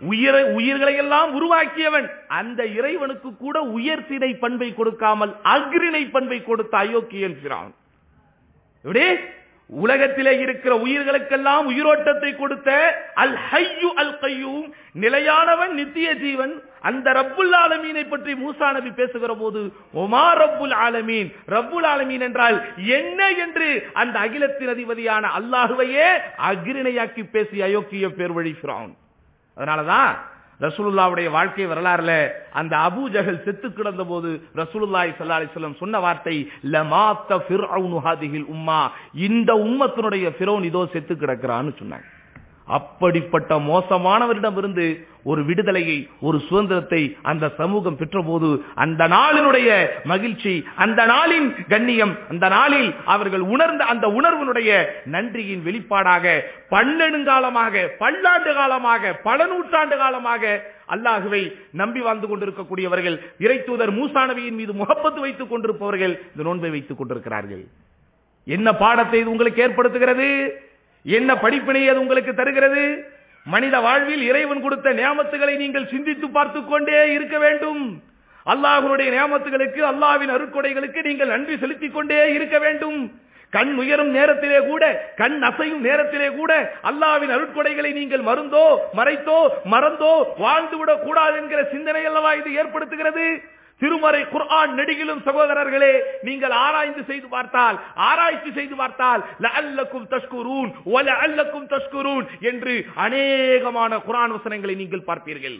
உயிரை உயிர்களை எல்லாம் உருவாக்கியவன் அந்த இறைவனுக்கு கூட உயர்த்தினை பண்பை கொடுக்காமல் அக்ரிணை பண்பை கொடுத்த அயோக்கியன் ஃபிரௌன். எப்படி உலகத்திலே இருக்கிற உயிர்களுக்கெல்லாம் உயிரோட்டத்தை கொடுத்த அல் ஹய்யு அல் கய்யூம், நிலையானவன் நித்திய ஜீவன், அந்த ரப்புல் ஆலமீனை பற்றி மூசா நபி பேசுகிற போது ஒமா ரப்புல் ஆலமீன், ரப்புல் ஆலமீன் என்றால் என்ன என்று அந்த அகிலத்தின் அதிபதியான அல்லாஹுவையே அக்ரிணையாக்கி பேசிய அயோக்கிய பேர்வழி ஃபிரௌன். அதனாலதான் ரசூலுல்லாஹ்வுடைய வாழ்க்கை வரலாறுல அந்த அபூ ஜஹல் செத்து கிடந்த போது ரசூலுல்லாஹி ஸல்லல்லாஹு அலைஹி வஸல்லம் சொன்ன வார்த்தை லமாத்த ஃபிர்அவுனு ஹாதிஹில் உம்மா, இந்த உம்மத்தினுடைய ஃபிரௌன் இதோ செத்து கிடக்கிறான்னு சொன்னாங்க. அப்படிப்பட்ட மோசமானவரிடமிருந்து ஒரு விடுதலையை, ஒரு சுதந்திரத்தை அந்த சமூகம் பெற்றபோது அந்த நாளினுடைய மகிழ்ச்சி, அந்த நாளின் கண்ணியம், அந்த நாளில் அவர்கள் உணர்ந்த அந்த உணர்வினுடைய நன்றியின் வெளிப்பாடாக பன்னெடுங்காலமாக, பல்லாண்டு காலமாக, பல நூற்றாண்டு காலமாக அல்லாஹுவை நம்பி வாழ்ந்து கொண்டிருக்கக்கூடியவர்கள், இறை தூதர் மூசா நபியின் மீது முகப்பத்து வைத்துக் கொண்டிருப்பவர்கள் இந்த நோன்பை வைத்துக் கொண்டிருக்கிறார்கள். என்ன பாடத்தை இது உங்களுக்கு ஏற்படுத்துகிறது? என்ன படிப்பினை அது உங்களுக்கு தருகிறது? மனித வாழ்வில் இறைவன் கொடுத்த நியாமத்துகளை நீங்கள் சிந்தித்து பார்த்துக் கொண்டே இருக்க வேண்டும். அல்லாஹ்வுடைய நியாமத்துகளுக்கு, அல்லாஹ்வின் அருட்கொடைகளுக்கு நீங்கள் நன்றி செலுத்திக் கொண்டே இருக்க வேண்டும். கண் உயரும் நேரத்திலே கூட, கண் அசையும் நேரத்திலே கூட அல்லாஹ்வின் அருட்கொடைகளை நீங்கள் மறந்தோ மறைத்தோ மறந்தோ வாழ்ந்துவிடக் கூடாது என்கிற சிந்தனை அல்லவா இது ஏற்படுத்துகிறது. திருமறை குர்ஆன் நெடுகிலும் சகோதரர்களே நீங்கள் ஆராய்ந்து செய்து பார்த்தால், ஆராய்ச்சி செய்து பார்த்தால் லஅல்லக்கும் தஷ்குரூன் வ லஅல்லக்கும் தஷ்குரூன் என்று அநேகமான குர்ஆன் வசனங்களை நீங்கள் பார்ப்பீர்கள்.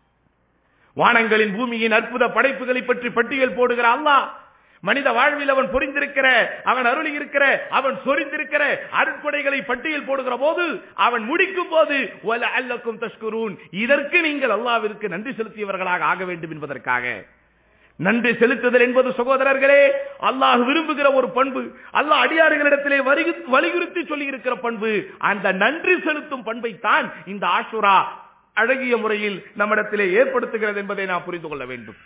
வானங்களின் பூமியின் அற்புத படைப்புகளை பற்றி பட்டியல் போடுகிற அல்லாஹ் மனித வாழ்வில் அவன் புரிந்திருக்கிற, அவன் அருளி இருக்கிற, அவன் சொரிந்திருக்கிற அருட்கொடைகளை பட்டியல் போடுகிற போது அவன் முடிக்கும் போது வ லஅல்லக்கும் தஷ்குரூன், இதற்கு நீங்கள் அல்லாஹ்விற்கு நன்றி செலுத்தியவர்களாக ஆக வேண்டும் என்பதற்காக. நன்றி செலுத்துதல் என்பது சகோதரர்களே அல்லாஹ் விரும்புகிற ஒரு பண்பு, அல்லாஹ் அடியார்களிடத்திலே வலியுறுத்தி சொல்லி இருக்கிற பண்பு. அந்த நன்றி செலுத்தும் பண்பை தான் இந்த ஆஷுரா அழகிய முறையில் நம்மிடத்திலே ஏற்படுத்துகிறது என்பதை நாம் புரிந்து கொள்ள வேண்டும்.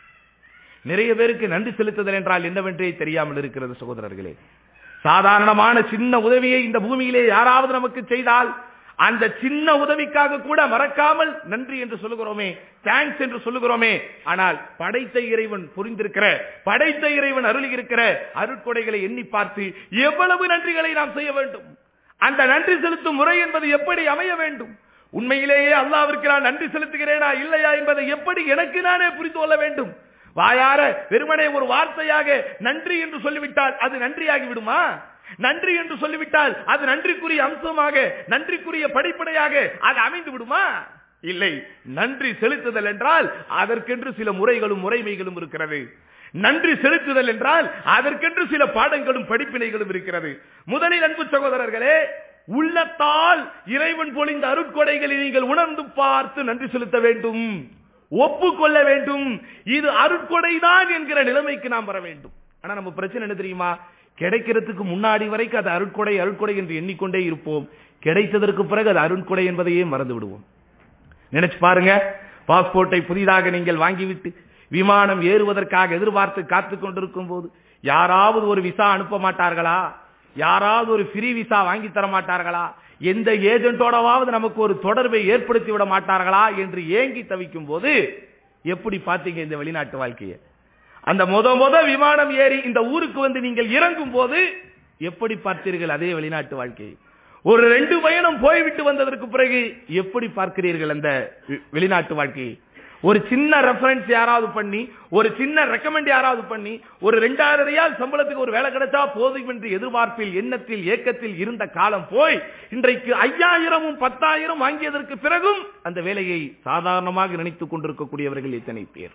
நிறைய பேருக்கு நன்றி செலுத்துதல் என்றால் என்னவென்றே தெரியாமல் இருக்கிறது சகோதரர்களே. சாதாரணமான சின்ன உதவியை இந்த பூமியிலே யாராவது நமக்கு செய்தால் அந்த சின்ன உதவிக்காக கூட மறக்காமல் நன்றி என்று சொல்லுகிறோமே, தேங்க்ஸ் என்று சொல்லுகிறோமே. ஆனால் படைத்த இறைவன் புரிந்திருக்கிற, படைத்த இறைவன் அருளி இருக்கிற அருட்கொடைகளை எண்ணி பார்த்து எவ்வளவு நன்றிகளை நாம் செய்ய வேண்டும். அந்த நன்றி செலுத்தும் முறை என்பது எப்படி அமைய வேண்டும்? உண்மையிலேயே அல்லாஹ்விற்கு நான் நன்றி செலுத்துகிறேனா இல்லையா என்பதை எப்படி எனக்கு நானே புரிந்து கொள்ள வேண்டும்? வாயார வெறுமனே ஒரு வார்த்தையாக நன்றி என்று சொல்லிவிட்டால் அது நன்றியாகி விடுமா? நன்றி என்று சொல்லிவிட்டால் அது நன்றிக்குரிய அம்சமாக, நன்றிக்குரிய படிப்படையாக அது அமைந்து விடுமா? இல்லை. நன்றி செலுத்துதல் என்றால் அதற்கென்று சில முறைகளும் முறைமைகளும் இருக்கிறது. நன்றி செலுத்துதல் என்றால் அதற்கென்று சில பாடங்களும் படிப்பினைகளும் இருக்கிறது. முதலில் அன்பு சகோதரர்களே, உள்ளத்தால் இறைவன் பொழிந்த அருட்கொடைகளை நீங்கள் உணர்ந்து பார்த்து நன்றி செலுத்த வேண்டும், ஒப்புக்கொள்ள வேண்டும். இது அருட்கொடைதான் என்கிற நிலைமைக்கு நாம் வர வேண்டும். ஆனா நம்ம பிரச்சனை என்ன தெரியுமா? கிடைக்கிறதுக்கு முன்னாடி வரைக்கும் அது அருட்கொடை அருட்கொடை என்று எண்ணிக்கொண்டே இருப்போம். கிடைத்ததற்கு பிறகு அது அருட்கொடை என்பதையே மறந்து விடுவோம். நினைச்சு பாருங்க, பாஸ்போர்ட்டை புதிதாக நீங்கள் வாங்கிவிட்டு விமானம் ஏறுவதற்காக எதிர்பார்த்து காத்துக் கொண்டிருக்கும் போது யாராவது ஒரு விசா அனுப்ப மாட்டார்களா? யாராவது ஒரு ஃப்ரீ விசா வாங்கி தர மாட்டார்களா? எந்த ஏஜென்டோடவாவது நமக்கு ஒரு தொடர்பை ஏற்படுத்தி விட மாட்டார்களா என்று ஏங்கி தவிக்கும் போது எப்படி பாத்தீங்க இந்த வெளிநாட்டு வாழ்க்கையை? அந்த முத முத விமானம் ஏறி இந்த ஊருக்கு வந்து நீங்கள் இறங்கும் போது எப்படி பார்த்தீர்கள் அதே வெளிநாட்டு வாழ்க்கையை? ஒரு ரெண்டு பயணம் போய்விட்டு வந்ததற்கு பிறகு எப்படி பார்க்கிறீர்கள் அந்த வெளிநாட்டு வாழ்க்கையை? ஒரு சின்ன ரெஃபரன்ஸ் யாராவது பண்ணி, ஒரு சின்ன ரெக்கமெண்ட் யாராவது பண்ணி, ஒரு ரெண்டாயிரம் ரியால் சம்பளத்துக்கு ஒரு வேலை கிடைச்சா போதும் என்று எதிர்பார்ப்பில், எண்ணத்தில், ஏக்கத்தில் இருந்த காலம் போய் இன்றைக்கு ஐயாயிரமும் பத்தாயிரம் வாங்கியதற்கு பிறகும் அந்த வேலையை சாதாரணமாக நினைத்துக் கொண்டிருக்கக்கூடியவர்கள் எத்தனை பேர்?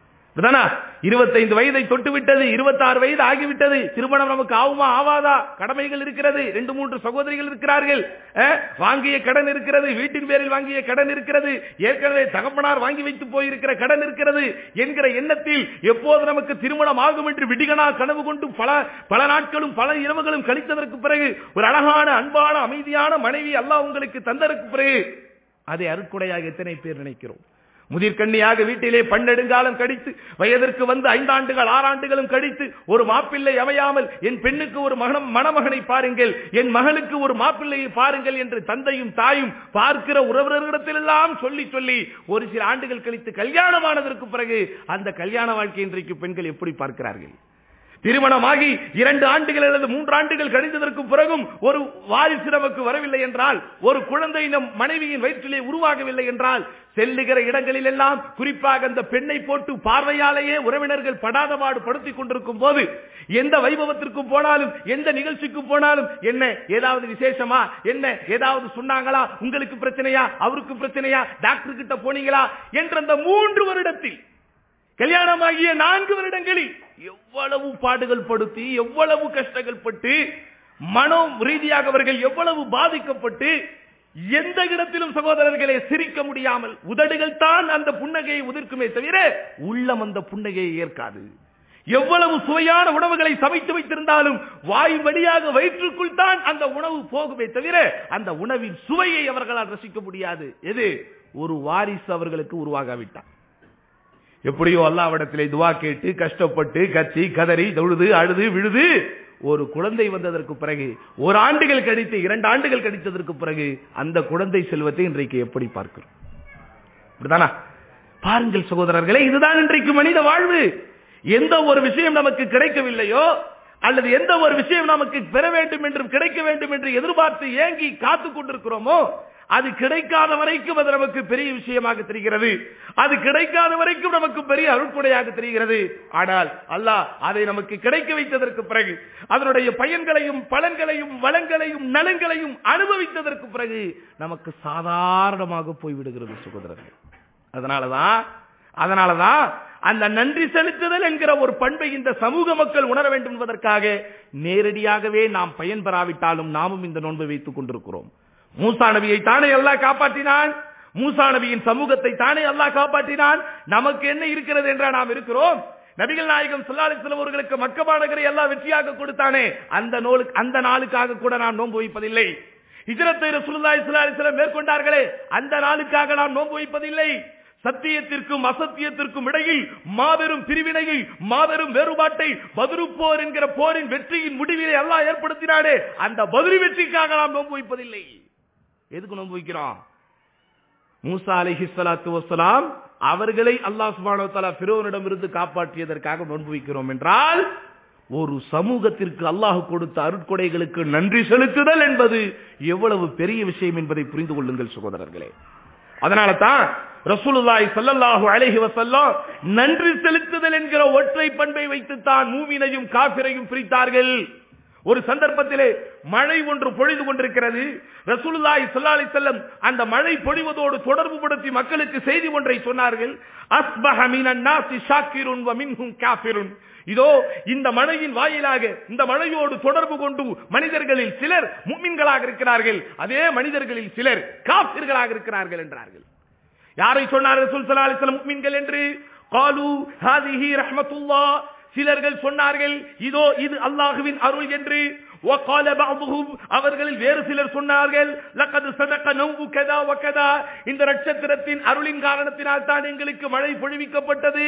இருபத்தைந்து வயதை தொட்டுவிட்டது, இருபத்தி ஆறு வயது ஆகிவிட்டது. திருமணம் நமக்கு ஆகுமா ஆவாதா? கடமைகள் இருக்கிறது. ரெண்டு மூன்று சகோதரிகள் இருக்கிறார்கள். வாங்கிய கடன் இருக்கிறது, வீட்டின் பேரில் வாங்கிய கடன் இருக்கிறது, ஏற்கனவே தகப்பனார் வாங்கி வைத்து போயிருக்கிற கடன் இருக்கிறது என்கிற எண்ணத்தில் எப்போது நமக்கு திருமணம் ஆகும் என்று விடிகனா கனவு கொண்டு பல பல நாட்களும் பல இரவுகளும் கழித்ததற்கு பிறகு ஒரு அழகான அன்பான அமைதியான மனைவி அல்லாஹ் உங்களுக்கு தந்ததற்கு பிறகு அதை அருட்கொடையாக எத்தனை பேர் நினைக்கிறோம்? முதிர்கண்ணியாக வீட்டிலே பன்னெடுங்காலம் கழித்து வயதிற்கு வந்து ஐந்தாண்டுகள் ஆறாண்டுகளும் கழித்து ஒரு மாப்பிள்ளை அமையாமல் என் பெண்ணுக்கு ஒரு மகனம் மணமகனை பாருங்கள், என் மகளுக்கு ஒரு மாப்பிள்ளையை பாருங்கள் என்று தந்தையும் தாயும் பார்க்கிற உறவினர்களிடத்திலெல்லாம் சொல்லி சொல்லி ஒரு சில ஆண்டுகள் கழித்து கல்யாணமானதற்கு பிறகு அந்த கல்யாண வாழ்க்கை இன்றைக்கு பெண்கள் எப்படி பார்க்கிறார்கள்? திருமணமாகி இரண்டு ஆண்டுகள் அல்லது மூன்று ஆண்டுகள் கழிந்ததற்கு பிறகும் ஒரு வாரிசு நமக்கு வரவில்லை என்றால், ஒரு குழந்தை நம் மனைவியின் வயிற்றிலே உருவாகவில்லை என்றால், செல்லுகிற இடங்களில் எல்லாம் குறிப்பாக அந்த பெண்ணை போட்டு பார்வையாலேயே உறவினர்கள் படாதபாடு படுத்திக் கொண்டிருக்கும் போது, எந்த வைபவத்திற்கு போனாலும் எந்த நிகழ்ச்சிக்கு போனாலும், என்ன ஏதாவது விசேஷமா, என்ன ஏதாவது சொன்னாங்களா, உங்களுக்கு பிரச்சனையா, அவருக்கு பிரச்சனையா, டாக்டர் கிட்ட போனீங்களா என்ற அந்த மூன்று வருடத்தில், கல்யாணமாகிய நான்கு வருடங்களில் எவ்வளவு பாடுகள் படுத்தி, எவ்வளவு கஷ்டங்கள் பட்டு, மனோ ரீதியாக அவர்கள் எவ்வளவு பாதிக்கப்பட்டு, எந்த இடத்திலும் சகோதரர்களை சிரிக்க முடியாமல் உதடுகள் தான் அந்த புன்னகையை உதிர்க்குமே தவிர உள்ளம் அந்த புன்னகையை ஏற்காது. எவ்வளவு சுவையான உணவுகளை சமைத்து வைத்திருந்தாலும் வாய் வழியாக வயிற்றுக்குள் தான் அந்த உணவு போகுமே தவிர அந்த உணவின் சுவையை அவர்களால் ரசிக்க முடியாது. எது? ஒரு வாரிசு அவர்களுக்கு உருவாகாவிட்டார். எப்படியோ அல்லாஹ்விடத்திலே துஆ கேட்டு கஷ்டப்பட்டு கத்தி கதறி தொழுது அழுது விழுது ஒரு குழந்தை வந்ததற்கு பிறகு, ஒரு ஆண்டுகள் கழித்து இரண்டு ஆண்டுகள் கழித்ததற்கு பிறகு அந்த குழந்தை செல்வத்தை இன்றைக்கு எப்படி பார்க்கிறோம்? அப்படிதானா? பாருங்கள் சகோதரர்களே, இதுதான் இன்றைக்கு மனித வாழ்வு. எந்த ஒரு விஷயம் நமக்கு கிடைக்கவில்லையோ அல்லது எந்த ஒரு விஷயம் நமக்கு பெற வேண்டும் என்றும் கிடைக்க வேண்டும் என்று எதிர்பார்த்து ஏங்கி காத்துக் கொண்டிருக்கிறோமோ, அது கிடைக்காத வரைக்கும் அது நமக்கு பெரிய விஷயமாக தெரிகிறது. அது கிடைக்காத வரைக்கும் நமக்கு பெரிய அருட்கொடையாக தெரிகிறது. ஆனால் அல்லாஹ் அதை நமக்கு கிடைக்க வைத்ததற்கு பிறகு, அதனுடைய பயன்களையும் பலன்களையும் வளங்களையும் நலன்களையும் அனுபவித்ததற்கு பிறகு நமக்கு சாதாரணமாக போய்விடுகிறது சகோதரர்கள். அதனாலதான் அதனாலதான் அந்த நன்றி செலுத்துதல் என்கிற ஒரு பண்பை இந்த சமூக மக்கள் உணர வேண்டும் என்பதற்காக நேரடியாகவே நாம் பயன்பெறாவிட்டாலும் நாமும் இந்த நோன்பை வைத்துக் கொண்டிருக்கிறோம். மூசா நபியை தானே அல்லாஹ் காப்பாற்றினான், மூசா நபியின் சமூகத்தை தானே அல்லாஹ் காப்பாற்றினான். நமக்கு என்ன இருக்கிறது என்றா நாம் இருக்கிறோம்? நபிகள் நாயகம் ஸல்லல்லாஹு அலைஹி வஸல்லம் அவர்களுக்கு மக்கா நகரை அல்லாஹ் வெற்றியாக கொடுத்தானே, அந்த நோலுக்கு அந்த நாளுக்காக கூட நாம் நோன்பு வைப்பதில்லை. ஹிஜ்ரத்தை ரசூலுல்லாஹி ஸல்லல்லாஹு அலைஹி வஸல்லம் மேற்கொண்டார்களே, அந்த நாளுக்காக நாம் நோன்பு வைப்பதில்லை. சத்தியத்திற்கும் அசத்தியத்திற்கும் இடையில் மாபெரும் பிரிவினையை, மாபெரும் வேறுபாட்டை பத்ரு போர் என்கிற போரின் வெற்றியின் முடிவிலே அல்லாஹ் ஏற்படுத்தினானே, அந்த பத்ரு வெற்றிக்காக நாம் நோன்பு வைப்பதில்லை. எதுக்கு நோன்பு வைக்கிறோம்? மூசா அலைஹிஸ்ஸலாத்து வஸ்ஸலாம் அவர்களை அல்லாஹ் சுப்ஹானஹு வ தஆலா ஃபிரௌனிடம் இருந்து காப்பாற்றியதற்காக நோன்பு வைக்கிறோம் என்றால், ஒரு சமூகத்திற்கு அல்லாஹ் கொடுத்த அருட்கொடைகளுக்கு நன்றி செலுத்துதல் என்பது எவ்வளவு பெரிய விஷயம் என்பதை புரிந்து கொள்ளுங்கள் சகோதரர்களே. அதனால தான் ரசூலுல்லாஹி ஸல்லல்லாஹு அலைஹி வஸல்லம் நன்றி செலுத்துதல் என்கிற ஒற்றை பண்பை வைத்துத்தான் மூமினையும் காஃபிரையும் பிரித்தார்கள். ஒரு சந்தர்ப்பத்திலே மழை ஒன்று பொழிந்து கொண்டிருக்கிறது. ரசூலுல்லாஹி ஸல்லல்லாஹு அலைஹி வஸல்லம் அந்த மழை பொழிவதோடு தொடர்பு படுத்தி மக்களுக்கு செய்தி ஒன்றை சொன்னார்கள். அஸ்பஹ மினன் நாஸி ஷாக்கிருன் வ மின்ஹும் காஃபிருன். இதோ இந்த மழையின் வாயிலாக, இந்த மழையோடு தொடர்பு கொண்டு மனிதர்களில் சிலர் முஃமின்களாக இருக்கிறார்கள், அதே மனிதர்களில் சிலர் காஃபிர்களாக இருக்கிறார்கள் என்றார்கள். யாரை சொன்னார்கள் ரசூல் ஸல்லல்லாஹு அலைஹி வஸல்லம் முஃமின்கள் என்று? காலு ஹாதிஹி ரஹ்மத்துல்லாஹ். சிலர்கள் சொன்னார்கள் இதோ இது அல்லாஹ்வின் அருள் என்று. وقال بعضهم அவர்களில் வேறு சிலர் சொன்னார்கள் லகத் சதக நவு கதா வகதா, இந்த நட்சத்திரத்தின் அருளின் காரணத்தினால் தான் எங்களுக்கு மழை பொழிவிக்கப்பட்டது.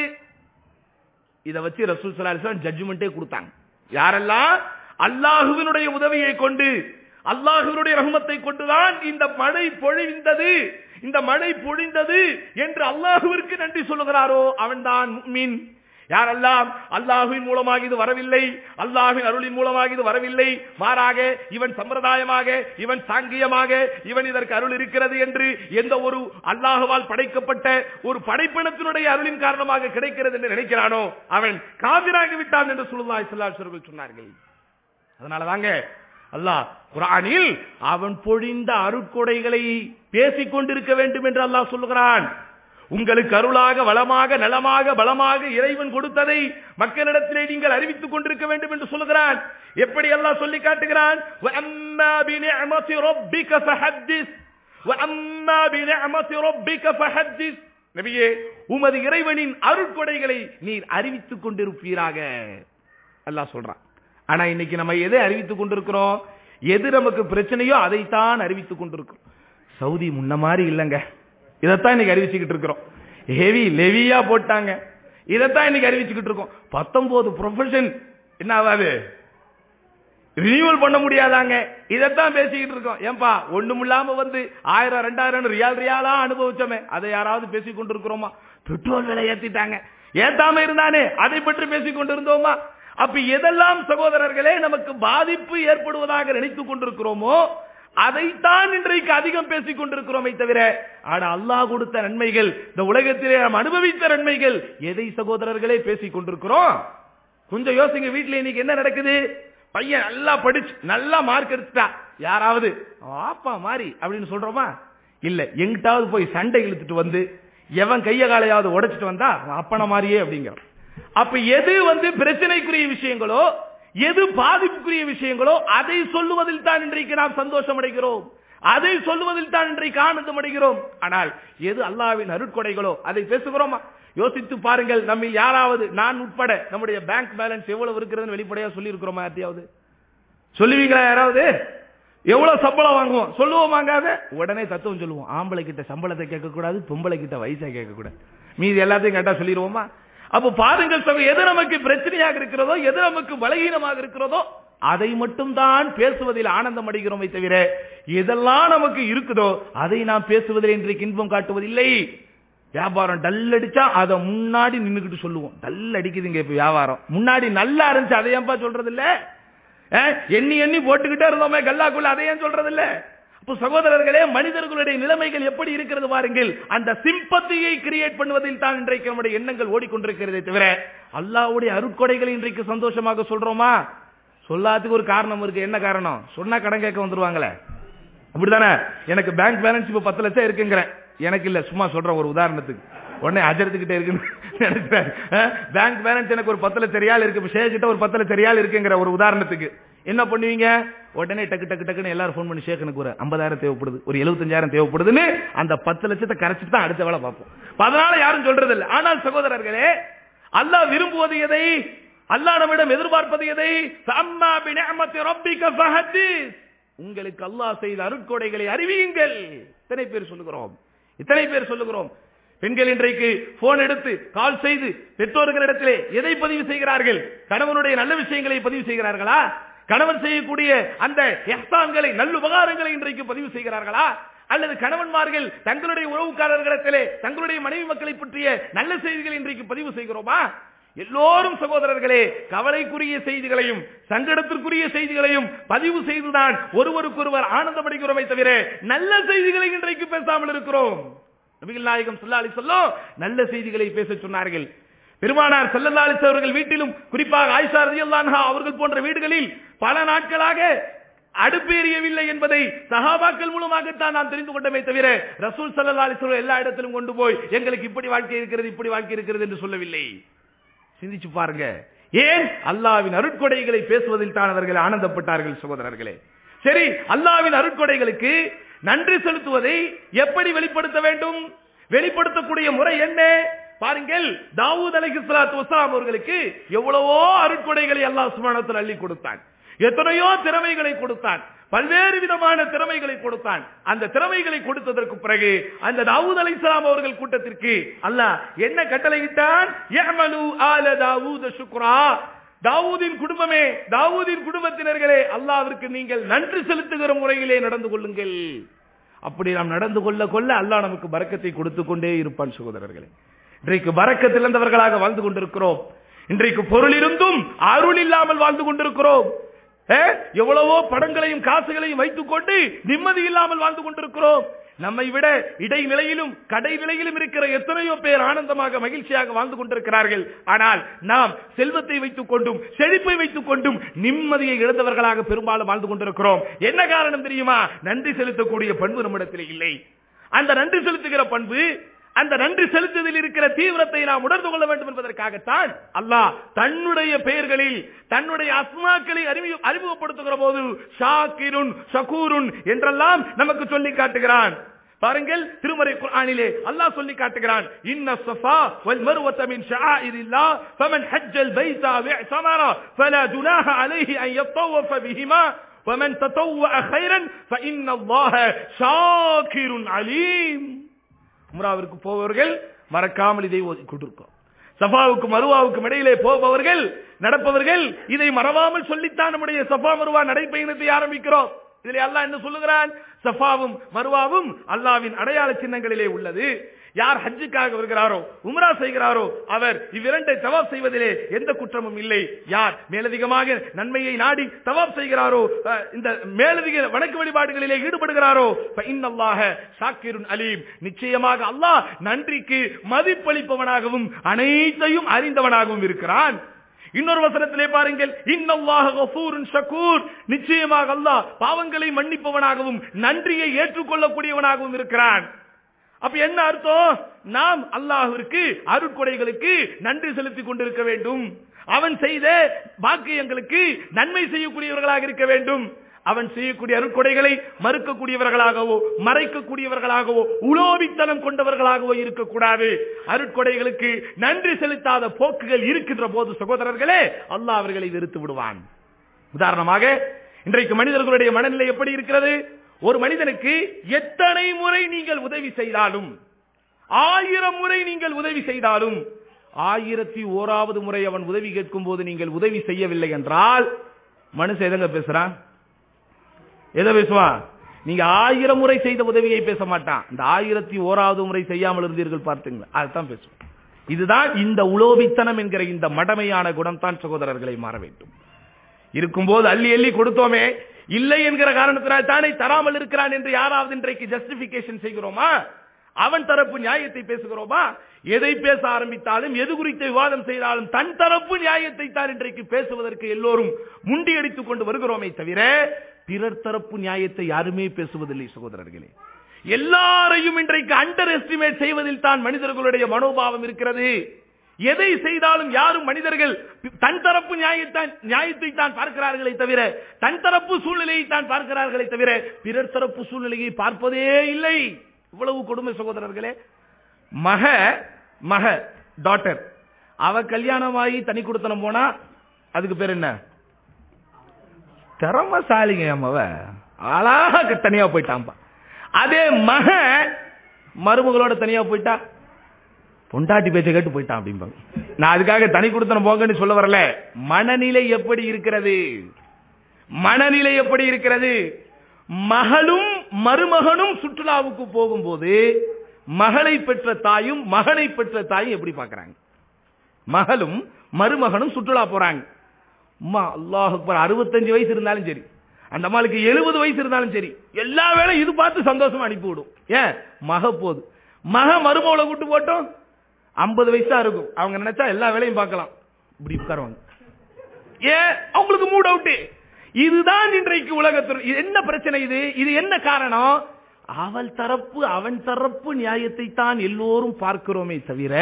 இத வச்சு ரசூல் ஸல்லல்லாஹு அலைஹி வஸல்லம் ஜட்ஜ்மென்ட்டே கொடுத்தாங்க. யாரெல்லாம் அல்லாஹ்வினுடைய உதவியை கொண்டு, அல்லாஹ்வினுடைய ரஹ்மத்தை கொண்டுதான் இந்த மழை பொழிந்தது, இந்த மழை பொழிந்தது என்று அல்லாஹ்விற்கு நன்றி சொல்லுகிறாரோ அவன்தான் முஃமின். யாரெல்லாம் அல்லாஹ்வின் மூலமாக இது வரவில்லை, அல்லாஹ்வின் அருளின் மூலமாக இது வரவில்லை, மாறாக இவன் சம்பிரதாயமாக, இவன் சாங்கியமாக, இவன் இதற்கு அருள் இருக்கிறது என்று எந்த ஒரு அல்லாஹ்வால் படைக்கப்பட்ட ஒரு படைப்பினத்தினுடைய அருளின் காரணமாக கிடைக்கிறது என்று நினைக்கிறானோ அவன் காபிராகி விட்டான் என்று ரசூலுல்லாஹி ஸல்லல்லாஹு அலைஹி வஸல்லம் சொன்னார்கள். அதனாலதாங்க அல்லாஹ் குர்ஆனில் அவன் பொழிந்த அருட்கொடைகளை பேசிக் கொண்டிருக்க வேண்டும் என்று அல்லாஹ் சொல்லுகிறான். உங்களுக்கு அருளாக வளமாக நலமாக பலமாக இறைவன் கொடுத்ததை மக்களிடத்திலே நீங்கள் அறிவித்துக் கொண்டிருக்க வேண்டும் என்று சொல்லுகிறான். எப்படி அல்லாஹ் சொல்லி காட்டுகிறான்? வஅம்மா பிநிஅமதி ரப்பிக ஃபஹத்திஸ், வஅம்மா பிநிஅமதி ரப்பிக ஃபஹத்திஸ். நபியே, உமது இறைவனின் அருட்கொடைகளை நீர் அறிவித்துக் கொண்டிருப்பீராக அல்லாஹ் சொல்றான். ஆனா இன்னைக்கு நம்ம எதை அறிவித்துக் கொண்டிருக்கிறோம்? எது நமக்கு பிரச்சனையோ அதைத்தான் அறிவித்துக் கொண்டிருக்கிறோம். சவுதி முன்ன மாதிரி இல்லங்க, இதைத்தான் இன்னைக்கு அறிவிச்சுக்கிட்டு இருக்கிறோம். ஹெவி லெவியா போட்டாங்க. இதைத்தான் இன்னைக்கு அறிவிச்சுக்கிட்டு இருக்கோம். பத்தொன்பது ப்ரொஃபஷன் என்ன ஆகாது, ரினியூவல் பண்ண முடியாதாங்க. இதைத்தான் பேசிக்கிட்டு இருக்கோம். ஏன்பா ஒண்ணுமில்லாம வந்து ஆயிரம் ரெண்டாயிரம் ரியால் ரியாலா அனுபவிச்சோமே, அதை யாராவது பேசிக் கொண்டிருக்கிறோமா? பெட்ரோல் விலை ஏத்திட்டாங்க, ஏத்தாம இருந்தானே அதை பற்றி பேசிக் கொண்டிருந்தோமா? அப்ப எதெல்லாம் சகோதரர்களே நமக்கு பாதிப்பு ஏற்படுவதாக நினைத்துக் கொண்டிருக்கிறோமோ அதைத்தான் இன்றைக்கு அதிகம் பேசிக் கொண்டிருக்கிறோமே தவிர, ஆனா அல்லாஹ் கொடுத்த நன்மைகள், இந்த உலகத்திலே நாம் அனுபவித்த நன்மைகள், எதை சகோதரர்களே பேசிக் கொண்டிருக்கிறோம்? கொஞ்சம் யோசிங்க. வீட்டுல இன்னைக்கு என்ன நடக்குது? பையன் நல்லா படிச்சு நல்லா மார்க் எடுத்துட்டா, யாராவது ஆப்பா மாறி அப்படின்னு சொல்றோமா? இல்ல, எங்கிட்டாவது போய் சண்டை இழுத்துட்டு வந்து எவன் கைய காலையாவது உடைச்சிட்டு வந்தா அப்பன மாதிரியே அப்படிங்கிற. அப்ப எது வந்து பிரச்சனைக்குரிய விஷயங்களோ, எது பாதிப்புக்குரிய விஷயங்களோ அதை சொல்லுவதில் தான் இன்றைக்கு நாம் சந்தோஷம் அடைகிறோம், அதை சொல்லுவதில் தான் இன்றைக்கு ஆனந்தம் அடைகிறோம். ஆனால் எது அல்லாஹ்வின் அருட்கொடைகளோ அதை பேசுகிறோமா? யோசித்து பாருங்கள். நம்ம யாராவது, நான் உட்பட, நம்முடைய பேங்க் பேலன்ஸ் எவ்வளவு இருக்கிறது வெளிப்படையா சொல்லி இருக்கிறோமா? யாரையாவது சொல்லுவீங்களா? யாராவது எவ்வளவு சம்பளம் வாங்குவோம் சொல்லுவோமாங்காத? உடனே தத்துவம் சொல்லுவோம். ஆம்பளை கிட்ட சம்பளத்தை கேட்க கூடாது, பொம்பளை கிட்ட வயசை கேட்க கூடாது, மீதி எல்லாத்தையும் கேட்டா சொல்லிடுவோமா? அப்ப பாருங்கள், எது நமக்கு பிரச்சனையாக இருக்கிறதோ, எது நமக்கு பலகீனமாக இருக்கிறதோ அதை மட்டும் தான் பேசுவதில் ஆனந்தம் அடைகிறோமே தவிர, எதெல்லாம் நமக்கு இருக்குதோ அதை நாம் பேசுவதில் இன்றைக்கு இன்பம் காட்டுவதில்லை. வியாபாரம் டல் அடிச்சா அதை முன்னாடி நின்னுக்கிட்டு சொல்லுவோம், டல் அடிக்குதுங்க இப்ப வியாபாரம். முன்னாடி நல்லா இருந்துச்சு, அதை ஏன்பா சொல்றது இல்ல? எண்ணி எண்ணி போட்டுக்கிட்டே இருந்தோமே கல்லாக்குள்ள, அதை ஏன் சொல்றது இல்ல? அப்போ சகோதரர்களே, மனிதர்களுடைய நிலைமைகள் எப்படி இருக்கிறது பாருங்கள். அந்த சிம்பத்தியை கிரியேட் பண்ணுவதில் தான் இன்றைக்கு நம்முடைய எண்ணங்கள் ஓடிக்கொண்டிருக்கிறதே தவிர, அல்லாஹ்வுடைய அருட்கொடைகளை இன்றைக்கு சந்தோஷமாக சொல்றோமா? சொல்லாததுக்கு ஒரு காரணம் இருக்கு. என்ன காரணம்? சொன்னா கடன் கேட்க வந்துருவாங்களே, அப்படித்தானே? எனக்கு பேங்க் பேலன்ஸ் இப்ப பத்து லட்சம் இருக்குங்கிறேன், எனக்கு இல்ல, சும்மா சொல்றேன் ஒரு உதாரணத்துக்கு. உடனே அஜரத்துக்கிட்டே இருக்கு பேங்க் பேலன்ஸ் எனக்கு ஒரு பத்து லட்சம் ரியால் இருக்கு, ஷேக்கிட்ட ஒரு பத்து லட்சம் ரியால் இருக்குங்கிற ஒரு உதாரணத்துக்கு என்ன பண்ணுவீங்க? உடனே டக்கு டக்கு டக்குன்னு எல்லாரும் போன் பண்ணி, ஷேக் எனக்கு ஒரு ஐம்பதாயிரம் தேவைப்படுது, ஒரு எழுபத்தஞ்சாயிரம் தேவைப்படுதுன்னு அந்த பத்து லட்சத்தை கரைச்சிட்டு தான் அடுத்த வேலை பார்ப்போம். அதனால யாரும் சொல்றது இல்லை. ஆனால் சகோதரர்களே, அல்லாஹ் விரும்புவது எதை? அல்லாஹ் நம்மிடம் எதிர்பார்ப்பது எதை? உங்களுக்கு அல்லாஹ் செய்த அருட்கொடைகளை அறிவியுங்கள். இத்தனை பேர் சொல்லுகிறோம், இத்தனை பேர் சொல்லுகிறோம். பெண்கள் இன்றைக்கு போன் எடுத்து கால் செய்து பெற்றோர்களிடத்திலே எதை பதிவு செய்கிறார்கள்? கணவனுடைய நல்ல விஷயங்களை பதிவு செய்கிறார்களா? கணவன் செய்யக்கூடிய அந்த இஹ்சான்களை, நல்லுபகாரங்களை இன்றைக்கு பதிவு செய்கிறார்களா? அல்லது கணவன்மார்கள் தங்களுடைய உறவுக்காரர்களிடத்திலே தங்களுடைய மனைவி மக்களை பற்றிய நல்ல செய்திகளை இன்றைக்கு பதிவு செய்கிறோமா? எல்லோரும் சகோதரர்களே, கவலைக்குரிய செய்திகளையும் சங்கடத்திற்குரிய செய்திகளையும் பதிவு செய்துதான் ஒருவருக்கொருவர் ஆனந்தமடைகிறோமே தவிர நல்ல செய்திகளை இன்றைக்கு பேசாமல் இருக்கிறோம். நபிகள் நாயகம் ஸல்லல்லாஹு அலைஹி வஸல்லம் நல்ல செய்திகளை பேச சொன்னார்கள். பெருமானார் ஸல்லல்லாஹு அலைஹி வஸல்லம் அவர்கள் வீட்டிலும், குறிப்பாக ஆயிஷா ரலியல்லாஹு அன்ஹா அவர்கள் போன்ற வீடுகளில் பல நாட்களாக அடுப்பு எரியவில்லை என்பதை சஹாபாக்கள் மூலமாகத்தான் நாம் தெரிந்து கொண்டமே தவிர, ரசூல் ஸல்லல்லாஹு அலைஹி வஸல்லம் எல்லா இடத்திலும் கொண்டு போய் எங்களுக்கு இப்படி வாழ்க்கை இருக்கிறது, இப்படி வாழ்க்கை இருக்கிறது என்று சொல்லவில்லை. சிந்திச்சு பாருங்க. ஏன்? அல்லாஹ்வின் அருட்கொடைகளை பேசுவதில் தான் அவர்கள் ஆனந்தப்பட்டார்கள். சகோதரர்களே, சரி, அல்லாஹ்வின் அருட்கொடைகளுக்கு நன்றி செலுத்துவதை எப்படி வெளிப்படுத்த வேண்டும்? வெளிப்படுத்தக்கூடிய முறை என்ன? பாருங்கள், தாவூத் அலைஹிஸ்ஸலாத்து வஸ்ஸலாம் அவர்களுக்கு எவ்வளவோ அருட்கொடைகளை அல்லாஹ் சுப்ஹானஹு வ தஆலா அள்ளி கொடுத்தான். எத்தனையோ திறமைகளை கொடுத்தான், பல்வேறு விதமான திறமைகளை கொடுத்தான். அந்த திறமைகளை கொடுத்ததற்கு பிறகு அந்த தாவூத் அலைஹிஸ்ஸலாம் அவர்கள் கூட்டத்திற்கு அல்லாஹ் என்ன கட்டளையிட்டான்? யஅமலு ஆல தாவூத ஷுக்ரா. தாவூதின் குடும்பமே, தாவூதின் குடும்பத்தினர்களே, அல்லாஹ்விற்கு நீங்கள் நன்றி செலுத்துகிற முறையிலே நடந்து கொள்ளுங்கள். அப்படி நாம் நடந்து கொள்ள கொள்ள அல்லாஹ் நமக்கு பரக்கத்தை கொடுத்து கொண்டே இருப்பான். சகோதரர்களே, இன்றைக்கு பரக்கத் இழந்தவர்களாக வாழ்ந்து கொண்டிருக்கிறோம். இன்றைக்கு பொருள் இருந்தும் அருள் இல்லாமல் வாழ்ந்து கொண்டிருக்கிறோம். எவ்வளவோ படங்களையும் காசுகளையும் வைத்துக் கொண்டு நிம்மதி இல்லாமல் வாழ்ந்து கொண்டிருக்கிறோம். நம்மை விட இடைநிலையிலும் கடைநிலையிலும் இருக்கிற எத்தனையோ பேர் ஆனந்தமாக மகிழ்ச்சியாக வாழ்ந்து கொண்டிருக்கிறார்கள். ஆனால் நாம் செல்வத்தை வைத்துக் கொண்டும் செழிப்பை வைத்துக் கொண்டும் நிம்மதியை இழந்தவர்களாக பெரும்பாலும் வாழ்ந்து கொண்டிருக்கிறோம். என்ன காரணம் தெரியுமா? நன்றி செலுத்தக்கூடிய பண்பு நம்மிடத்தில் இல்லை. அந்த நன்றி செலுத்துகிற பண்பு, அந்த நன்றி செலுத்துவதில் இருக்கிற தீவிரத்தை நாம் உணர்ந்து கொள்ள வேண்டும் என்பதற்காகத்தான் அல்லாஹ் தன்னுடைய பெயர்களில் தன்னுடைய அஸ்மாக்களை அறிமுகப்படுத்துகிற போது ஷாக்கிருன் ஷகூருன் என்றெல்லாம் நமக்கு சொல்லி காட்டுகிறான். பாருங்கள், திருமறை குர்ஆனிலே அல்லாஹ் சொல்லி காட்டுகிறான், இன்ன ஸஃபா வல் மர்வத மின் ஷஆயிரில்லாஹ் ஃபமன் ஹஜ்ஜல் பைத வஅதமர ஃபலா ஜுனாஹ அலைஹி அன் யத்தவஃப பிஹிமா வமன் ததவ்வஅ கைரன் ஃபஇன்னல்லாஹ ஷாக்கிருன் அலீம். உம்ராவிற்கு போவர்கள் மறக்காமல் இதை ஓதி கொண்டிருக்கோம். சஃபாவுக்கும் மருவாவுக்கும் இடையிலே போபவர்கள் நடப்பவர்கள் இதை மறவாமல் சொல்லித்தான் நம்முடைய சஃபா மருவா நடைபயணத்தை ஆரம்பிக்கிறோம். இதிலே அல்லாஹ் என்ன சொல்லுகிறான்? சஃபாவும் மருவாவும் அல்லாஹ்வின் அடையாள சின்னங்களிலே உள்ளது. யார் ஹஜ்ஜுக்காக வருகிறாரோ, உம்ரா செய்கிறாரோ, அவர் இவ்விரண்டை தவாப் செய்வதிலே எந்த குற்றமும் இல்லை. யார் மேலதிகமாக நன்மையை நாடி தவாப் செய்கிறாரோ, இந்த மேலதிக வணக்க வழிபாடுகளிலே ஈடுபடுகிறாரோ, இன்னல்லாஹ ஷாக்கிருன் அலீம், நிச்சயமாக அல்லாஹ் நன்றிக்கு மதிப்பளிப்பவனாகவும் அனைத்தையும் அறிந்தவனாகவும் இருக்கிறான். இன்னொரு வசனத்திலே பாருங்கள், இன்னல்லாஹ கஃபூருன் ஷக்கூர், நிச்சயமாக அல்லாஹ் பாவங்களை மன்னிப்பவனாகவும் நன்றியை ஏற்றுக்கொள்ளக்கூடியவனாகவும் இருக்கிறான். அப்ப என்ன அர்த்தம்? நாம் அல்லாஹ்விற்கு அருட்கொடைகளுக்கு நன்றி செலுத்திக் கொண்டிருக்க வேண்டும். அவன் செய்த பாக்கியங்களுக்கு நன்மை செய்யக்கூடியவர்களாக இருக்க வேண்டும். அவன் செய்யக்கூடிய அருட்கொடைகளை மறுக்கக்கூடியவர்களாகவோ மறைக்கக்கூடியவர்களாகவோ உலோபித்தனம் கொண்டவர்களாகவோ இருக்கக்கூடாது. அருட்கொடைகளுக்கு நன்றி செலுத்தாத போக்குகள் இருக்கின்ற போது சகோதரர்களே, அல்லாஹ் அவர்களை வெறுத்து விடுவான். உதாரணமாக இன்றைக்கு மனிதர்களுடைய மனநிலை எப்படி இருக்கிறது? ஒரு மனிதனுக்கு எத்தனை முறை நீங்கள் உதவி செய்தாலும், ஆயிரம் முறை நீங்கள் உதவி செய்தாலும், ஆயிரத்தி ஓராவது முறை அவன் உதவி கேட்கும் போது நீங்கள் உதவி செய்யவில்லை என்றால் மனுஷன் எதங்க பேசுறான்? எதை பேசுவான்? நீங்க ஆயிரம் முறை செய்த உதவியை பேச மாட்டான். இந்த ஆயிரத்தி ஓராவது முறை செய்யாமல் இருந்தீர்கள் பார்த்தீங்களா, அதுதான் பேசுவோம். இதுதான் இந்த உலோபித்தனம் என்கிற இந்த மடமையான குணம் தான் சகோதரர்களை மாற வேண்டும். இருக்கும்போது அள்ளி அள்ளி கொடுத்தோமே, இல்லை என்கிற காரணத்தினால் தானே தராமல் இருக்கிறான் என்று யாராவது இன்றைக்கு ஜஸ்டிபிகேஷன் செய்கிறோமா? அவன் தரப்பு நியாயத்தை பேசுகிறோமா? எதை பேச ஆரம்பித்தாலும், எது குறித்த விவாதம் செய்தாலும் தன் தரப்பு நியாயத்தை தான் இன்றைக்கு பேசுவதற்கு எல்லோரும் முண்டியடித்துக் கொண்டு வருகிறோமே தவிர பிறர் தரப்பு நியாயத்தை யாருமே பேசுவதில்லை சகோதரர்களே. எல்லாரையும் இன்றைக்கு அண்டர் எஸ்டிமேட் செய்வதில் தான் மனிதர்களுடைய மனோபாவம் இருக்கிறது. எதை செய்தாலும் யாரும் மனிதர்கள் தன் தரப்பு நியாயத்தை தான் பார்க்கிறார்களே தவிர, தன் தரப்பு சூழ்நிலையை தான் பார்க்கிறார்களே தவிர பிறர் தரப்பு சூழ்நிலையை பார்ப்பதே இல்லை. இவ்வளவு கொடுமை சகோதரர்களே. மக மக டாட்டர் அவ கல்யாணமாகி தனி கொடுத்தனம் போனா அதுக்கு பேர் என்ன? திறமசாலிங்க. அம்மாவ அழகாக தனியா போயிட்டான்பா. அதே மக மருமகளோட தனியா போயிட்டா பொண்டாட்டி பேச்சை கேட்டு போயிட்டான் அப்படிம்பாங்க. நான் அதுக்காக தனி கொடுத்தனம் போங்கன்னு சொல்ல வரல. மனநிலை எப்படி இருக்கிறது? மனநிலை எப்படி இருக்கிறது? மகளும் மருமகனும் சுற்றுலாவுக்கு போகும்போது மகளை பெற்ற தாயும் மகனை பெற்ற தாயும் எப்படி பார்க்கறாங்க? மகளும் மருமகனும் சுற்றுலா போறாங்க. அம்மா அல்லாஹ் அக்பர், அறுபத்தஞ்சு வயசு இருந்தாலும் சரி, அந்த அம்மாளுக்கு எழுபது வயசு இருந்தாலும் சரி, எல்லா வேலையும் இது பார்த்து சந்தோஷமா அனுப்பிவிடும். ஏன்? மக போது. மக மருமகளை கூட்டு போட்டோம், ஐம்பது வயசா இருக்கும், அவங்க நினைச்சா எல்லா வேலையும் பார்க்கலாம், இப்படி உட்காருவாங்க. ஏன்? அவங்களுக்கு மூட் அவுட். இதுதான் இன்றைக்கு உலகத்தில் என்ன பிரச்சனை? இது இது என்ன காரணம்? அவள் தரப்பு அவன் தரப்பு நியாயத்தை தான் எல்லோரும் பார்க்கிறோமே தவிர,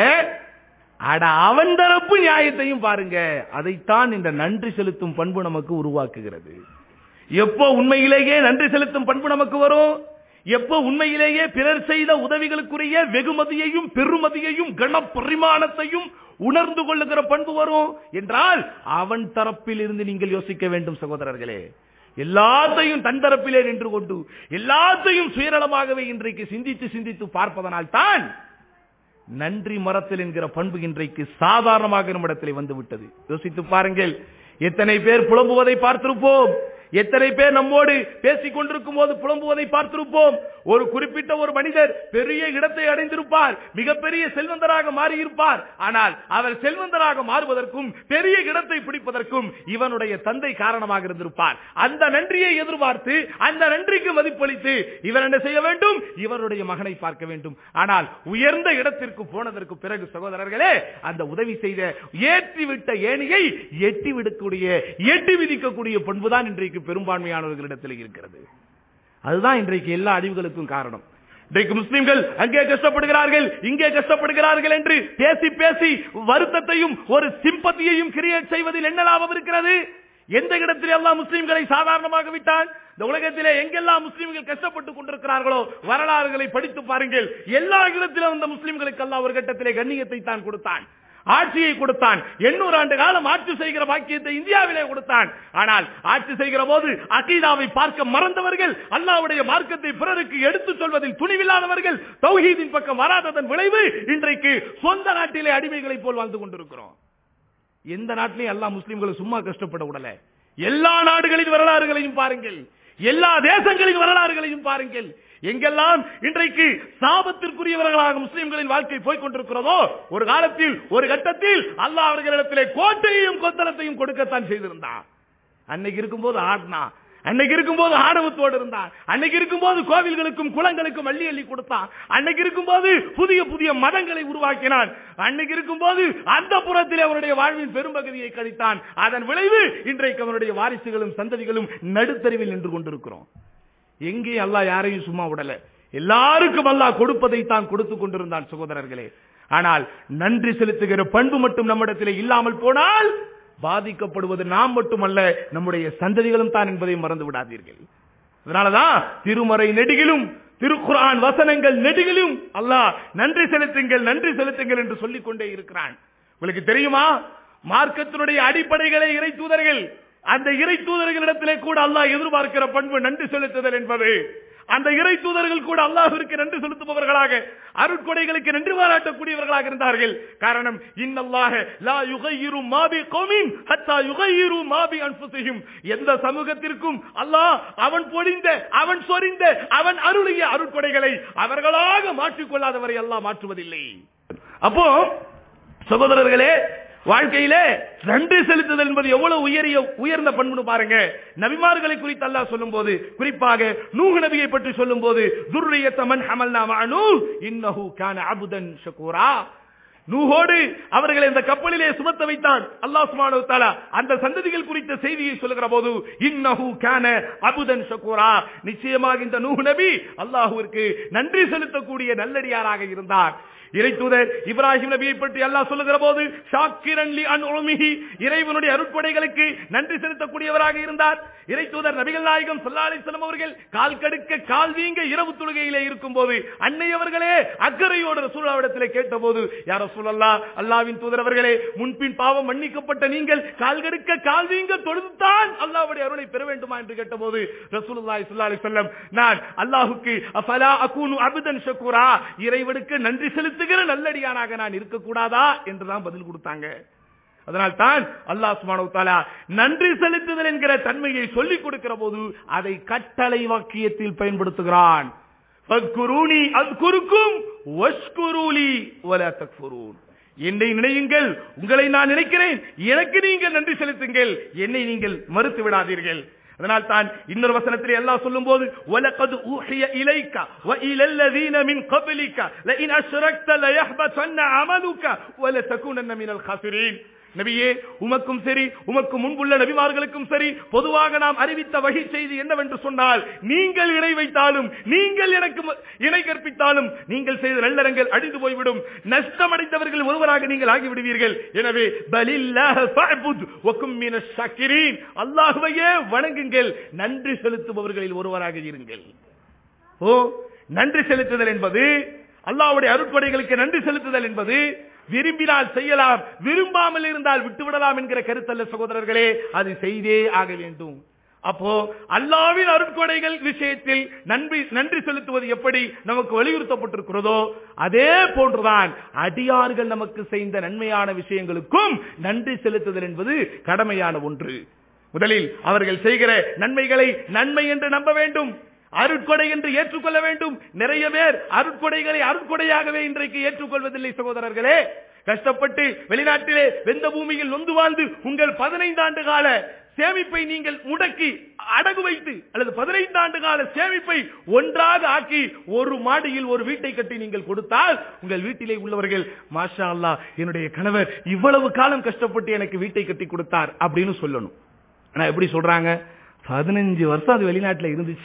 அட அவன் தரப்பு நியாயத்தையும் பாருங்க. அதைத்தான் இந்த நன்றி செலுத்தும் பண்பு நமக்கு உருவாக்குகிறது. எப்போ உண்மையிலேயே நன்றி செலுத்தும் பண்பு நமக்கு வரும்? எப்போ உண்மையிலேயே பிறர் செய்த உதவிகளுக்குரிய வெகுமதியையும் பெருமதியையும் கனப்பரிமாணத்தையும் உணர்ந்து கொள்ளுகிற பண்பு வரும் என்றால் அவன் தரப்பில் இருந்து நீங்கள் யோசிக்க வேண்டும் சகோதரர்களே. எல்லாத்தையும் தன் தரப்பிலே நின்று கொண்டு எல்லாத்தையும் சுயநலமாகவே இன்றைக்கு சிந்தித்து சிந்தித்து பார்ப்பதனால் தான் நன்றி மறத்தல் என்கிற பண்பு இன்றைக்கு சாதாரணமாக நம்மிடத்தில் வந்து விட்டது. யோசித்து பாருங்கள், எத்தனை பேர் புலம்புவதை பார்த்திருப்போம், எத்தனை பேர் நம்மோடு பேசிக் கொண்டிருக்கும் போது புலம்புவதை பார்த்திருப்போம். ஒரு குறிப்பிட்ட ஒரு மனிதர் பெரிய இடத்தை அடைந்திருப்பார், மிகப்பெரிய செல்வந்தராக மாறியிருப்பார். ஆனால் அவர் செல்வந்தராக மாறுவதற்கும் பெரிய இடத்தை பிடிப்பதற்கும் இவனுடைய தந்தை காரணமாக இருந்திருப்பார். அந்த நன்றியை எதிர்பார்த்து அந்த நன்றிக்கு மதிப்பளித்து இவர் என்ன செய்ய வேண்டும்? இவருடைய மகனை பார்க்க வேண்டும். ஆனால் உயர்ந்த இடத்திற்கு போனதற்கு பிறகு சகோதரர்களே, அந்த உதவி செய்த ஏற்றிவிட்ட ஏணியை எட்டி விடக்கூடிய எட்டி விதிக்கக்கூடிய பண்புதான் இன்றைக்கு பெரும்பான்மையானவர்களிடத்தில் இருக்கிறது. அதுதான் இன்றைக்கு எல்லா அழிவுகளுக்கும் காரணம். இன்றைக்கு முஸ்லிம்கள் அங்கே கஷ்டப்படுகிறார்கள், இங்கே கஷ்டப்படுகிறார்கள் என்று பேசி பேசி வருத்தத்தையும் ஒரு சிம்பத்தியையும் கிரியேட் செய்வதில் என்ன லாபம் இருக்கிறது? எந்த இடத்தில் எல்லாம் முஸ்லிம்களை சாதாரணமாக விட்டான்? இந்த உலகத்திலே எங்கெல்லாம் முஸ்லிம்கள் கஷ்டப்பட்டுக் கொண்டிருக்கிறார்களோ வரலாறுகளை படித்து பாருங்கள். எல்லா இடத்திலும் அந்த முஸ்லிம்களுக்கு அல்லாஹ் ஒரு கட்டத்திலே கண்ணியத்தை தான் கொடுத்தான். ஆட்சியை கொடுத்தான். எண்ணூறு ஆண்டு காலம் ஆட்சி செய்கிற பாக்கியத்தை இந்தியாவிலே கொடுத்தான். ஆனால் ஆட்சி செய்கிற போது அகீதாவை பார்க்க மறந்தவர்கள், அல்லாஹ்வுடைய மார்க்கத்தை பிறருக்கு எடுத்துச் சொல்வதில் துணிவில்லாதவர்கள், தௌஹீதின் பக்கம் வராததன் விளைவு இன்றைக்கு சொந்த நாட்டிலே அடிமைகளை போல் வாழ்ந்து கொண்டிருக்கிறோம். எந்த நாட்டிலையும் அல்லாஹ் முஸ்லிம்களை சும்மா கஷ்டப்பட விடல. எல்லா நாடுகளின் வரலாறுகளையும் பாருங்கள், எல்லா தேசங்களின் வரலாறுகளையும் பாருங்கள். எங்கெல்லாம் இன்றைக்கு சாபத்திற்குரியவர்களாக முஸ்லிம்களின் வாழ்க்கை போய்க் கொண்டிருக்கிறதோ, ஒரு காலத்தில் ஒரு கட்டத்தில் அல்லாஹ் அவர்களிடத்திலே கோட்டையையும் கொத்தளத்தையும் கொடுக்கத்தான் செய்திருந்தான். அன்னைக்கு இருக்கும்போது ஆடினா, அன்னைக்கு இருக்கும்போது ஆணவத்தோடு இருந்தான், அன்னைக்கு இருக்கும்போது கோவில்களுக்கும் குளங்களுக்கும் அள்ளி அள்ளி கொடுத்தான், அன்னைக்கு இருக்கும்போது புதிய புதிய மதங்களை உருவாக்கினான், அன்னைக்கு இருக்கும்போது அந்த புறத்தில் அவருடைய வாழ்வின் பெரும்பகுதியை கழித்தான். அதன் விளைவு இன்றைக்கு அவருடைய வாரிசுகளும் சந்ததிகளும் நடுத்தருவில் நின்று கொண்டிருக்கிறோம். எங்கே அல்லாஹ் யாரையும் சும்மா விடல, எல்லாருக்கும் அல்லாஹ் கொடுப்பதை தான் கொடுத்துக் கொண்டிருந்தான் சகோதரர்களே. ஆனால் நன்றி செலுத்துகிற பண்பு மட்டும் நம்மிடத்திலே இல்லாமல் போனால் பாதிக்கப்படுவது நாம் மட்டுமல்ல, நம்முடைய சந்ததிகளும் தான் என்பதை மறந்து விடாதீர்கள். அதனாலதான் திருமறை நெடுகிலும் திருக்குர்ஆன் வசனங்கள் நெடுகிலும் அல்லாஹ் நன்றி செலுத்துங்கள் நன்றி செலுத்துங்கள் என்று சொல்லிக் கொண்டே இருக்கிறான். உங்களுக்கு தெரியுமா, மார்க்கத்தினுடைய அடிப்படைகளை இறை தூதர்கள், அந்த இறை தூதர்களிடத்திலே கூட அல்லாஹ் எதிர்பார்க்கிற பண்பு நன்றி செலுத்துதல் என்பது. அந்த இறை தூதர்கள் கூட அல்லாஹ்விற்கு நன்றி செலுத்துபவர்களாக, அருட்கொடைகளுக்கு நன்றி பாராட்டக்கூடியவர்களாக இருந்தார்கள். காரணம், இன்னல்லாஹ லா யுகையிரு மா பி கௌமின் ஹத்தா யுகையிரு மா பி அன்ஃபுஸிஹிம். எந்த சமூகத்திற்கும் அல்லாஹ் அவன் பொழிந்த, அவன் சொரிந்த, அவன் அருளிய அருட்கொடைகளை அவர்களாக மாற்றிக்கொள்ளாதவரை அல்லாஹ் மாற்றுவதில்லை. அப்போ சகோதரர்களே, வாழ்க்கையிலே நன்றி செலுத்துதல் என்பது எவ்வளவு உயரிய உயர்ந்த பண்பு பாருங்க. நபிமார்களை குறித்து அல்லாஹ் சொல்லும் போது, குறிப்பாக நூஹ் நபியை பற்றி சொல்லும் போது, ذُرِّيَّةَ مَنْ حَمَلْنَا مَعَ نُوحٍ إِنَّهُ كَانَ عَبْدًا شَكُورًا. நூஹோடு அவர்களை இந்த கப்பலிலே சுமத்த வைத்தான் அல்லாஹ் சுப்ஹானஹு வ தஆலா. அந்த சந்ததிகள் குறித்த செய்தியை சொல்லுகிற போது, இன்னஹு கான அபுதன் ஷகூரா, நிச்சயமாக இந்த நூஹ் நபி அல்லாஹ்விற்கு நன்றி செலுத்தக்கூடிய நல்லடியாராக இருந்தார். இறை தூதர் இப்ராஹிம் நபியை பற்றி அல்லாஹ் சொல்லுகிற போது, ஷாக்கிரன் லி அன்உமிஹி, இறைவனுடைய அருட்கொடைகளுக்கு நன்றி செலுத்தக்கூடியவராக இருந்தார். இறை தூதர் நபிகள் நாயகம் ஸல்லல்லாஹு அலைஹி வஸல்லம் அவர்கள் கால் கடுக்க கால் வீங்க இரவு தொழுகையிலே இருக்கும் போது அன்னை அவர்களே அக்கறையோடு ரசூலுல்லாஹ்விடத்திலே கேட்டபோது, யா ரசூலல்லாஹ், அல்லாஹ்வின் தூதர் அவர்களே, முன்பின் பாவம் மன்னிக்கப்பட்ட நீங்கள் கால் கடுக்க கால் வீங்க தொழுதுதான் அல்லாஹ்வுடைய அருளை பெற வேண்டுமா என்று கேட்டபோது ரசூலுல்லாஹி ஸல்லல்லாஹு அலைஹி வஸல்லம், நான் அல்லாஹ்வுக்கு அஃபலா அகூனு அப்தன் ஷகூரா, இறைவனுக்கு நன்றி செலுத்துகிற நல்லடியானாக நான் இருக்கக்கூடாதா என்றுதான் பதில் கொடுத்தாங்க. அதனால் தான் அல்லாஹ் சுப்ஹானஹு வ தஆலா நன்றி செலுத்துதல் என்கிற தன்மையை சொல்லிக் கொடுக்கிற போது அதை கட்டளை வாக்கியத்தில் பயன்படுத்துகிறான். ஃபத்குரூனி அஸ்குருக்கும் வஷ்குரூலி வலா தக்ஃபுரூன். என்னை நினையுங்கள், உங்களை நான் நினைக்கிறேன், எனக்கு நீங்கள் நன்றி செலுத்துங்கள், என்னை நீங்கள் மறுத்து விடாதீர்கள். அதனால் தான் இன்னொரு வசனத்திலே அல்லாஹ் சொல்லும்போது, வலகத் ஊஹிய இலைக வ இலல்லதீன மின் கப்லிக லஇன் அஷ்ரக்த லயஹ்பதன்ன அமலுக வலதகுனன்ன மினல் காஃபிரீன். நபியே, உமக்கும் சரி உமக்கு முன்புள்ள நபிமார்களுக்கும் சரி பொதுவாக நாம் அறிவித்த வஹி செய்தி என்னவென்று சொன்னால், நீங்கள் இணை வைத்தாலும், நீங்கள் எனக்கு இணை கற்பித்தாலும் நீங்கள் செய்த நல்லறங்கள் அழிந்து போய்விடும், நஷ்டமடைந்தவர்கள் ஒருவராக நீங்கள் ஆகிவிடுவீர்கள். எனவே பலில்லாஹ ஃபஅபுத் வகும் மினஷ் ஷாக்கிரீன், அல்லாஹ்வையே வணங்குங்கள், நன்றி செலுத்துபவர்களில் ஒருவராக இருங்கள். ஓ, நன்றி செலுத்துதல் என்பது, அல்லாஹ்வுடைய அருட்கொடைகளுக்கு நன்றி செலுத்துதல் என்பது விரும்பினால் செய்யலாம், விரும்பாமல் இருந்தால் விட்டுவிடலாம் என்கிற கருத்தல்ல சகோதரர்களே, அது செய்தே ஆக வேண்டும். அப்போ அல்லாஹ்வின் அருட்கொடைகள் விஷயத்தில் நன்றி நன்றி செலுத்துவது எப்படி நமக்கு வலியுறுத்தப்பட்டிருக்கிறதோ, அதே போன்றுதான் அடியார்கள் நமக்கு செய்த நன்மையான விஷயங்களுக்கும் நன்றி செலுத்துதல் என்பது கடமையான ஒன்று. முதலில் அவர்கள் செய்கிற நன்மைகளை நன்மை என்று நம்ப வேண்டும், அருட்கொடை என்று ஏற்றுக்கொள்ள வேண்டும். நிறைய பேர் அருட்கொடைகளை அருட்கொடையாகவே இன்றைக்கு ஏற்றுக்கொள்வதில்லை சகோதரர்களே. கஷ்டப்பட்டு வெளிநாட்டிலே வெந்த பூமியில் நொந்து வாழ்ந்து உங்கள் பதினைந்து ஆண்டு கால சேமிப்பை நீங்கள் முடக்கி அடகு வைத்து, அல்லது பதினைந்து ஆண்டு கால சேமிப்பை ஒன்றாக ஆக்கி ஒரு மாடியில் ஒரு வீட்டை கட்டி நீங்கள் கொடுத்தால், உங்கள் வீட்டிலே உள்ளவர்கள், மாஷா அல்லாஹ், என்னுடைய கணவர் இவ்வளவு காலம் கஷ்டப்பட்டு எனக்கு வீட்டை கட்டி கொடுத்தார் அப்படின்னு சொல்லணும். ஆனா எப்படி சொல்றாங்க, பதினஞ்சு வருஷம் அது வெளிநாட்டில் இருந்துச்சு,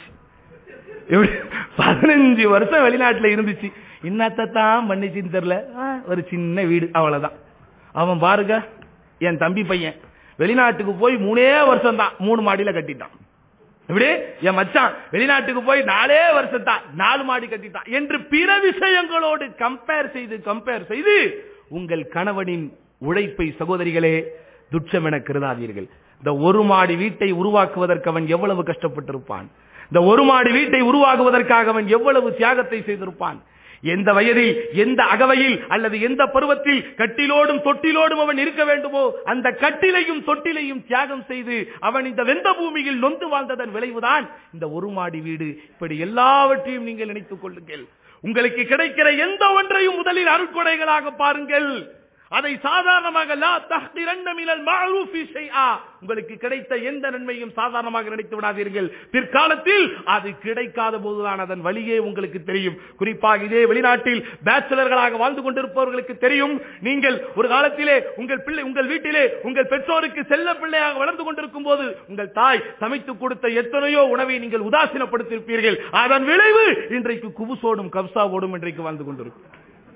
பதினஞ்சு வருஷம் வெளிநாட்டில் இருந்துச்சு, இன்னத்தான் பண்ணிச்சின்னு தெரியல, ஒரு சின்ன வீடு அவ்வளவுதான். அவன் பாருங்க, என் தம்பி பையன் வெளிநாட்டுக்கு போய் மூணே வருஷம் தான் மூணு மாடியில கட்டிட்டான். இப்படி என் மச்சான் வெளிநாட்டுக்கு போய் நாலே வருஷம் தான் நாலு மாடி கட்டிட்டான் என்று பிற விஷயங்களோடு கம்பேர் செய்து கம்பேர் செய்து உங்கள் கணவனின் உழைப்பை சகோதரிகளே துச்சம் என கருதாதீர்கள். இந்த ஒரு மாடி வீட்டை உருவாக்குவதற்கு அவன் எவ்வளவு கஷ்டப்பட்டிருப்பான். இந்த ஒரு மாடி வீட்டை உருவாக்குவதற்காக அவன் எவ்வளவு தியாகத்தை செய்திருப்பான். எந்த வயதில், எந்த அகவையில் அல்லது எந்த பருவத்தில் கட்டிலோடும் தொட்டிலோடும் அவன் இருக்க வேண்டுமோ அந்த கட்டிலையும் தொட்டிலையும் தியாகம் செய்து அவன் இந்த வெந்த பூமியில் நொந்து வாழ்ந்ததன் விளைவுதான் இந்த ஒரு மாடி வீடு. இப்படி எல்லாவற்றையும் நீங்கள் நினைத்துக் கொள்ளுங்கள். உங்களுக்கு கிடைக்கிற எந்த ஒன்றையும் முதலில் அருட்கொடைகளாக பாருங்கள். அதை சாதாரணமாக லா தஹ்திரன்ன மினல் மஅரூஃபி ஷைஆ, உங்களுக்கு கிடைத்த எந்த நன்மையும் சாதாரணமாக நினைத்து விடாதீர்கள். பிற்காலத்தில் அது கிடைக்காத போதுதான் அதன் வழியே உங்களுக்கு தெரியும். குறிப்பாக இதே வெளிநாட்டில் பேச்சுலர்களாக வாழ்ந்து கொண்டிருப்பவர்களுக்கு தெரியும். நீங்கள் ஒரு காலத்திலே உங்கள் பிள்ளை உங்கள் வீட்டிலே உங்கள் பெற்றோருக்கு செல்ல பிள்ளையாக வளர்ந்து கொண்டிருக்கும் போது உங்கள் தாய் சமைத்து கொடுத்த எத்தனையோ உணவை நீங்கள் உதாசீனப்படுத்தியிருப்பீர்கள். அதன் விளைவு இன்றைக்கு குபுசோடும் கப்சாவோடும் இன்றைக்கு வாழ்ந்து கொண்டிருக்கும்.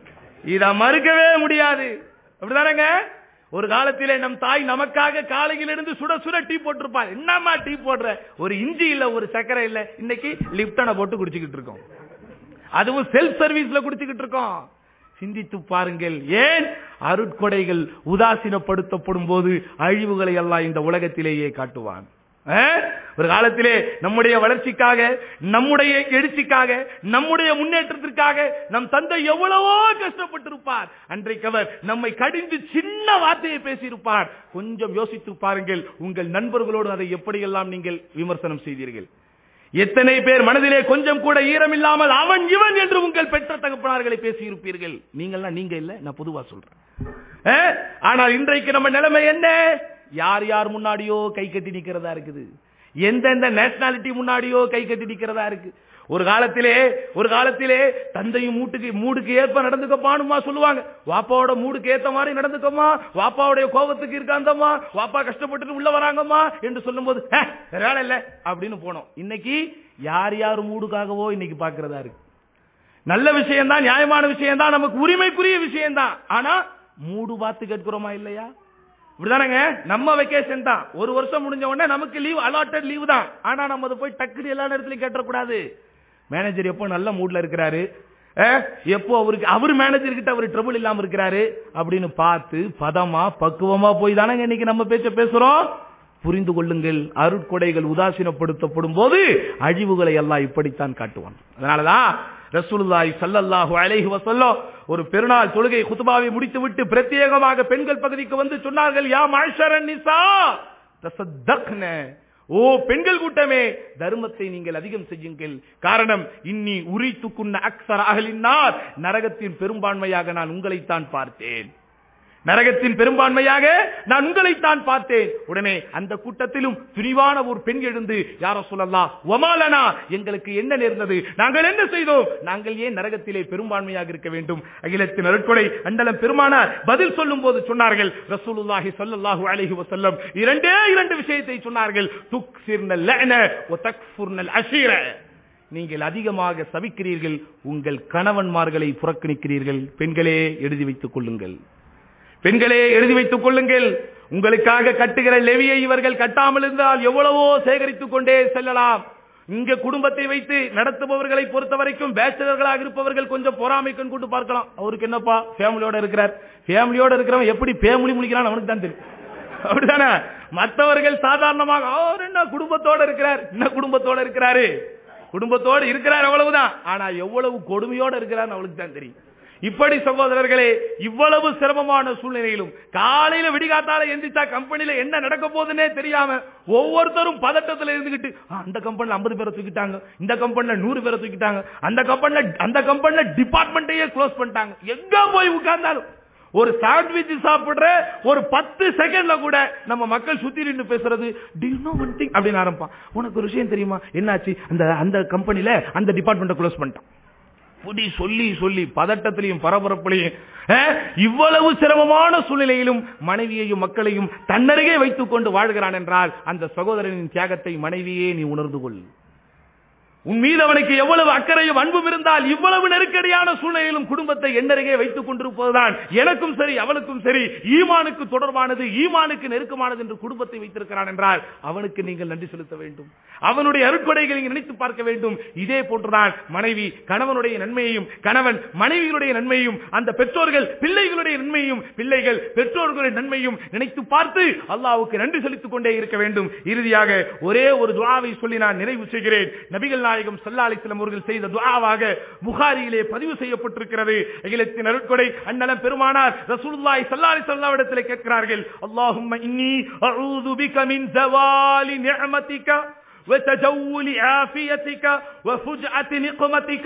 இதை மறுக்கவே முடியாது. அப்படிதானங்க? ஒரு காலத்திலே நம் தாய் நமக்காக காலையில் இருந்து சுட சுட டீ போட்டிருப்பார். என்னமா டீ போடுற, ஒரு இஞ்சி இல்ல, ஒரு சக்கரை இல்ல. இன்னைக்கு லிப்டனை போட்டு குடிச்சுக்கிட்டு இருக்கோம். அதுவும் செல்ஃப் சர்வீஸ்ல குடிச்சுக்கிட்டு இருக்கோம். சிந்தித்து பாருங்கள். ஏன் அருட்கொடைகள் உதாசீனப்படுத்தப்படும் போது அழிவுகளை எல்லாம் இந்த உலகத்திலேயே காட்டுவான். ஒரு காலத்திலே நம்முடைய வளர்ச்சிக்காக, நம்முடைய எழுச்சிக்காக, நம்முடைய முன்னேற்றத்திற்காக நம் தந்தை எவ்வளவோ கஷ்டப்பட்டிருப்பார். அன்றைக்கு அவர் நம்மை கடிந்து சின்ன வார்த்தையை பேசியிருப்பார். கொஞ்சம் யோசித்து பாருங்கள், உங்கள் நண்பர்களோடு அதை எப்படியெல்லாம் நீங்கள் விமர்சனம் செய்தீர்கள். எத்தனை பேர் மனதிலே கொஞ்சம் கூட ஈரம் இல்லாமல் அவன் இவன் என்று உங்கள் பெற்ற தகப்பனார்களை பேசியிருப்பீர்கள். நீங்கள்லாம் நீங்க இல்ல, நான் பொதுவா சொல்றேன். ஆனால் இன்றைக்கு நம்ம நிலைமை என்ன? யார் யார் முன்னாடியோ கை கட்டி நிக்கிறதா இருக்குது. எந்தெந்த நேஷனாலிட்டி முன்னாடியோ கை கட்டி நிக்கிறதா இருக்கு. ஒரு காலத்திலே ஒரு காலத்திலே தந்தையும் மூட்டுக்கு மூடுக்கு ஏற்ப நடந்துக்கப்பானுமா சொல்லுவாங்க. வாப்பாவோட மூடுக்கு ஏத்த மாதிரி நடந்துக்கமா, வாப்பாவுடைய கோபத்துக்கு இருக்காந்தம்மா, வாப்பா கஷ்டப்பட்டு உள்ள வராங்கம்மா என்று சொல்லும் போது வேலை இல்ல அப்படின்னு போனோம். இன்னைக்கு யார் யார் மூடுக்காகவோ இன்னைக்கு பாக்குறதா இருக்கு. நல்ல விஷயம் தான், நியாயமான விஷயம் தான், நமக்கு உரிமைக்குரிய விஷயம் தான். ஆனா மூடு பார்த்து கேட்கிறோமா இல்லையா? இப்படிதானங்க? நம்ம வெக்கேஷன் தான், ஒரு வருஷம் முடிஞ்ச உடனே நமக்கு லீவ், அலாட்டட் லீவ் தான். ஆனா நம்ம அதை போய் டக்குனு எல்லா நேரத்திலையும் கேட்டக்கூடாது. மேனேஜர் எப்போ நல்ல மூட்ல இருக்கிறாரு, எப்போ அவருக்கு அவர் மேனேஜர் கிட்ட அவர் ட்ரபிள் இல்லாம இருக்கிறாரு அப்படின்னு பார்த்து பதமா பக்குவமா போய் தானங்க இன்னைக்கு நம்ம பேச்ச பேசுறோம். புரிந்து கொள்ளுங்கள், அருட்கொடைகள் உதாசீனப்படுத்தப்படும் போது அழிவுகளை எல்லாம் இப்படித்தான் காட்டுவான். அதனாலதான் ரசூலுல்லாஹி ஸல்லல்லாஹு அலைஹி வஸல்லம் ஒரு பெருநாள் தொழுகை குத்பாவை முடித்துவிட்டு பிரத்யேகமாக பெண்கள் பகுதிக்கு வந்து சொன்னார்கள், யா மஅஷரன் நிசா தஸத்தக்ன, ஓ பெண்கள் கூட்டமே தர்மத்தை நீங்கள் அதிகம் செய்யுங்கள். காரணம், இன்னி உரித்துக்குன்ன அக்ஸர அஹ்லின் நார், நரகத்தின் பெரும்பான்மையாக நான் உங்களைத்தான் பார்த்தேன். நரகத்தின் பெரும்பான்மையாக நான் உங்களைத்தான் பார்த்தேன். உடனே அந்த கூட்டத்திலும் துணிவான ஒரு பெண் எழுந்து, யா ரசூலல்லாஹ் வமாலனா, எங்களுக்கு என்ன நேர்ந்தது, நாங்கள் என்ன செய்தோம், நாங்கள் ஏன் நரகத்திலே பெரும்பான்மையாக இருக்க வேண்டும்? அகிலத்தின் அருட்கொடை அண்டலம் பெருமானார் பதில் சொல்லும் போது சொன்னார்கள், ரசூலுல்லாஹி ஸல்லல்லாஹு அலைஹி வஸல்லம் இரண்டே இரண்டு விஷயத்தை சொன்னார்கள். துக்ஸிர்னல் லஅன வ தக்ஃபுர்னல் அஷீர, நீங்கள் அதிகமாக சபிக்கிறீர்கள், உங்கள் கணவன்மார்களை புறக்கணிக்கிறீர்கள். பெண்களே எழுதி வைத்துக் கொள்ளுங்கள், பெண்களே எழுதி வைத்துக் கொள்ளுங்கள். உங்களுக்காக கட்டுகிற லெவியை இவர்கள் கட்டாமல் இருந்தால் எவ்வளவோ சேகரித்துக் கொண்டே செல்லலாம். இங்க குடும்பத்தை வைத்து நடத்துபவர்களை பொறுத்த வரைக்கும் பேச்சலர்களாக இருப்பவர்கள் கொஞ்சம் பொறாமை கண் கொண்டு பார்க்கலாம். அவருக்கு என்னப்பா ஃபேமிலியோட இருக்கிறார், ஃபேமிலியோட இருக்கிறவன் எப்படி பேமிலி முடிக்கிறான் அவனுக்கு தான் தெரியும். அப்படித்தானே? மற்றவர்கள் சாதாரணமாக அவர் என்ன குடும்பத்தோட இருக்கிறார், என்ன குடும்பத்தோட இருக்கிறாரு, குடும்பத்தோடு இருக்கிறார் அவ்வளவுதான். ஆனா எவ்வளவு கொடுமையோட இருக்கிறார் அவளுக்கு தான் தெரியும். இப்படி சகோதரர்களே, இவ்வளவு சிரமமான சூழ்நிலையிலும் காலையில விடிகாத்தால எந்திரிச்சா கம்பெனில என்ன நடக்க போகுதுன்னே தெரியாம ஒவ்வொருத்தரும் பதட்டத்தில் இருந்துகிட்டு, அந்த கம்பெனில ஐம்பது பேரை தூக்கிட்டாங்க, இந்த கம்பெனில நூறு பேரை தூக்கிட்டாங்க, அந்த கம்பெனில அந்த கம்பெனில டிபார்ட்மெண்ட்டையே க்ளோஸ் பண்ணிட்டாங்க. எங்க போய் உட்கார்ந்தாலும் ஒரு சாண்ட்விச் சாப்பிடுற ஒரு பத்து செகண்ட்ல கூட நம்ம மக்கள் சுத்தி நின்று பேசுறது, do you know one thing அப்படின்னு ஆரம்பிப்பான். உனக்கு ஒரு விஷயம் தெரியுமா, என்னாச்சு, அந்த அந்த கம்பெனில அந்த டிபார்ட்மெண்ட்டை க்ளோஸ் பண்ணிட்டான். புடி சொல்லி சொல்லி பதட்டத்திலையும் பரபரப்பிலையும் இவ்வளவு சிரமமான சூழ்நிலையிலும் மனைவியையும் மக்களையும் தன்னருகே வைத்துக் கொண்டு வாழ்கிறான் என்றால் அந்த சகோதரனின் தியாகத்தை மனைவியே நீ உணர்ந்து கொள். உன் மீது அவனுக்கு எவ்வளவு அக்கறையும் அன்பும் இருந்தால் இவ்வளவு நெருக்கடியான சூழ்நிலையிலும் குடும்பத்தை எண்ணருகே வைத்துக் கொண்டிருப்பதுதான் எனக்கும் சரி அவளுக்கும் சரி ஈமானுக்கு தொடர்பானது, ஈமானுக்கு நெருக்கமானது என்று குடும்பத்தை வைத்திருக்கிறான் என்றால் அவனுக்கு நீங்கள் நன்றி செலுத்த வேண்டும். அவனுடைய அருட்கொடைகளை நினைத்து பார்க்க வேண்டும். இதே போன்றுதான் மனைவி கணவனுடைய நன்மையையும், கணவன் மனைவியுடைய நன்மையும், அந்த பெற்றோர்கள் பிள்ளைகளுடைய நன்மையும், பிள்ளைகள் பெற்றோர்களுடைய நன்மையும் நினைத்து பார்த்து அல்லாஹ்வுக்கு நன்றி செலுத்திக் கொண்டே இருக்க வேண்டும். இறுதியாக ஒரே ஒரு துஆவை சொல்லி நான் நிறைவு செய்கிறேன். நபிகள் நாயகம் ஸல்லல்லாஹு அலைஹி வஸல்லம் அவர்கள் செய்த துஆவாக புகாரியிலே பதிவு செய்யப்பட்டிருக்கிறது. அகிலத்தின் அருட்கொடை அண்ணலம் பெருமானார் ரசூலுல்லாஹி ஸல்லல்லாஹு அலைஹி வஸல்லம் இடத்திலே கேட்கிறார்கள், அல்லாஹும்ம இன்னி அஊது பிக மின் ஜவாலி நிஅமதிக وتجول عافيتك وفجأة نقمتك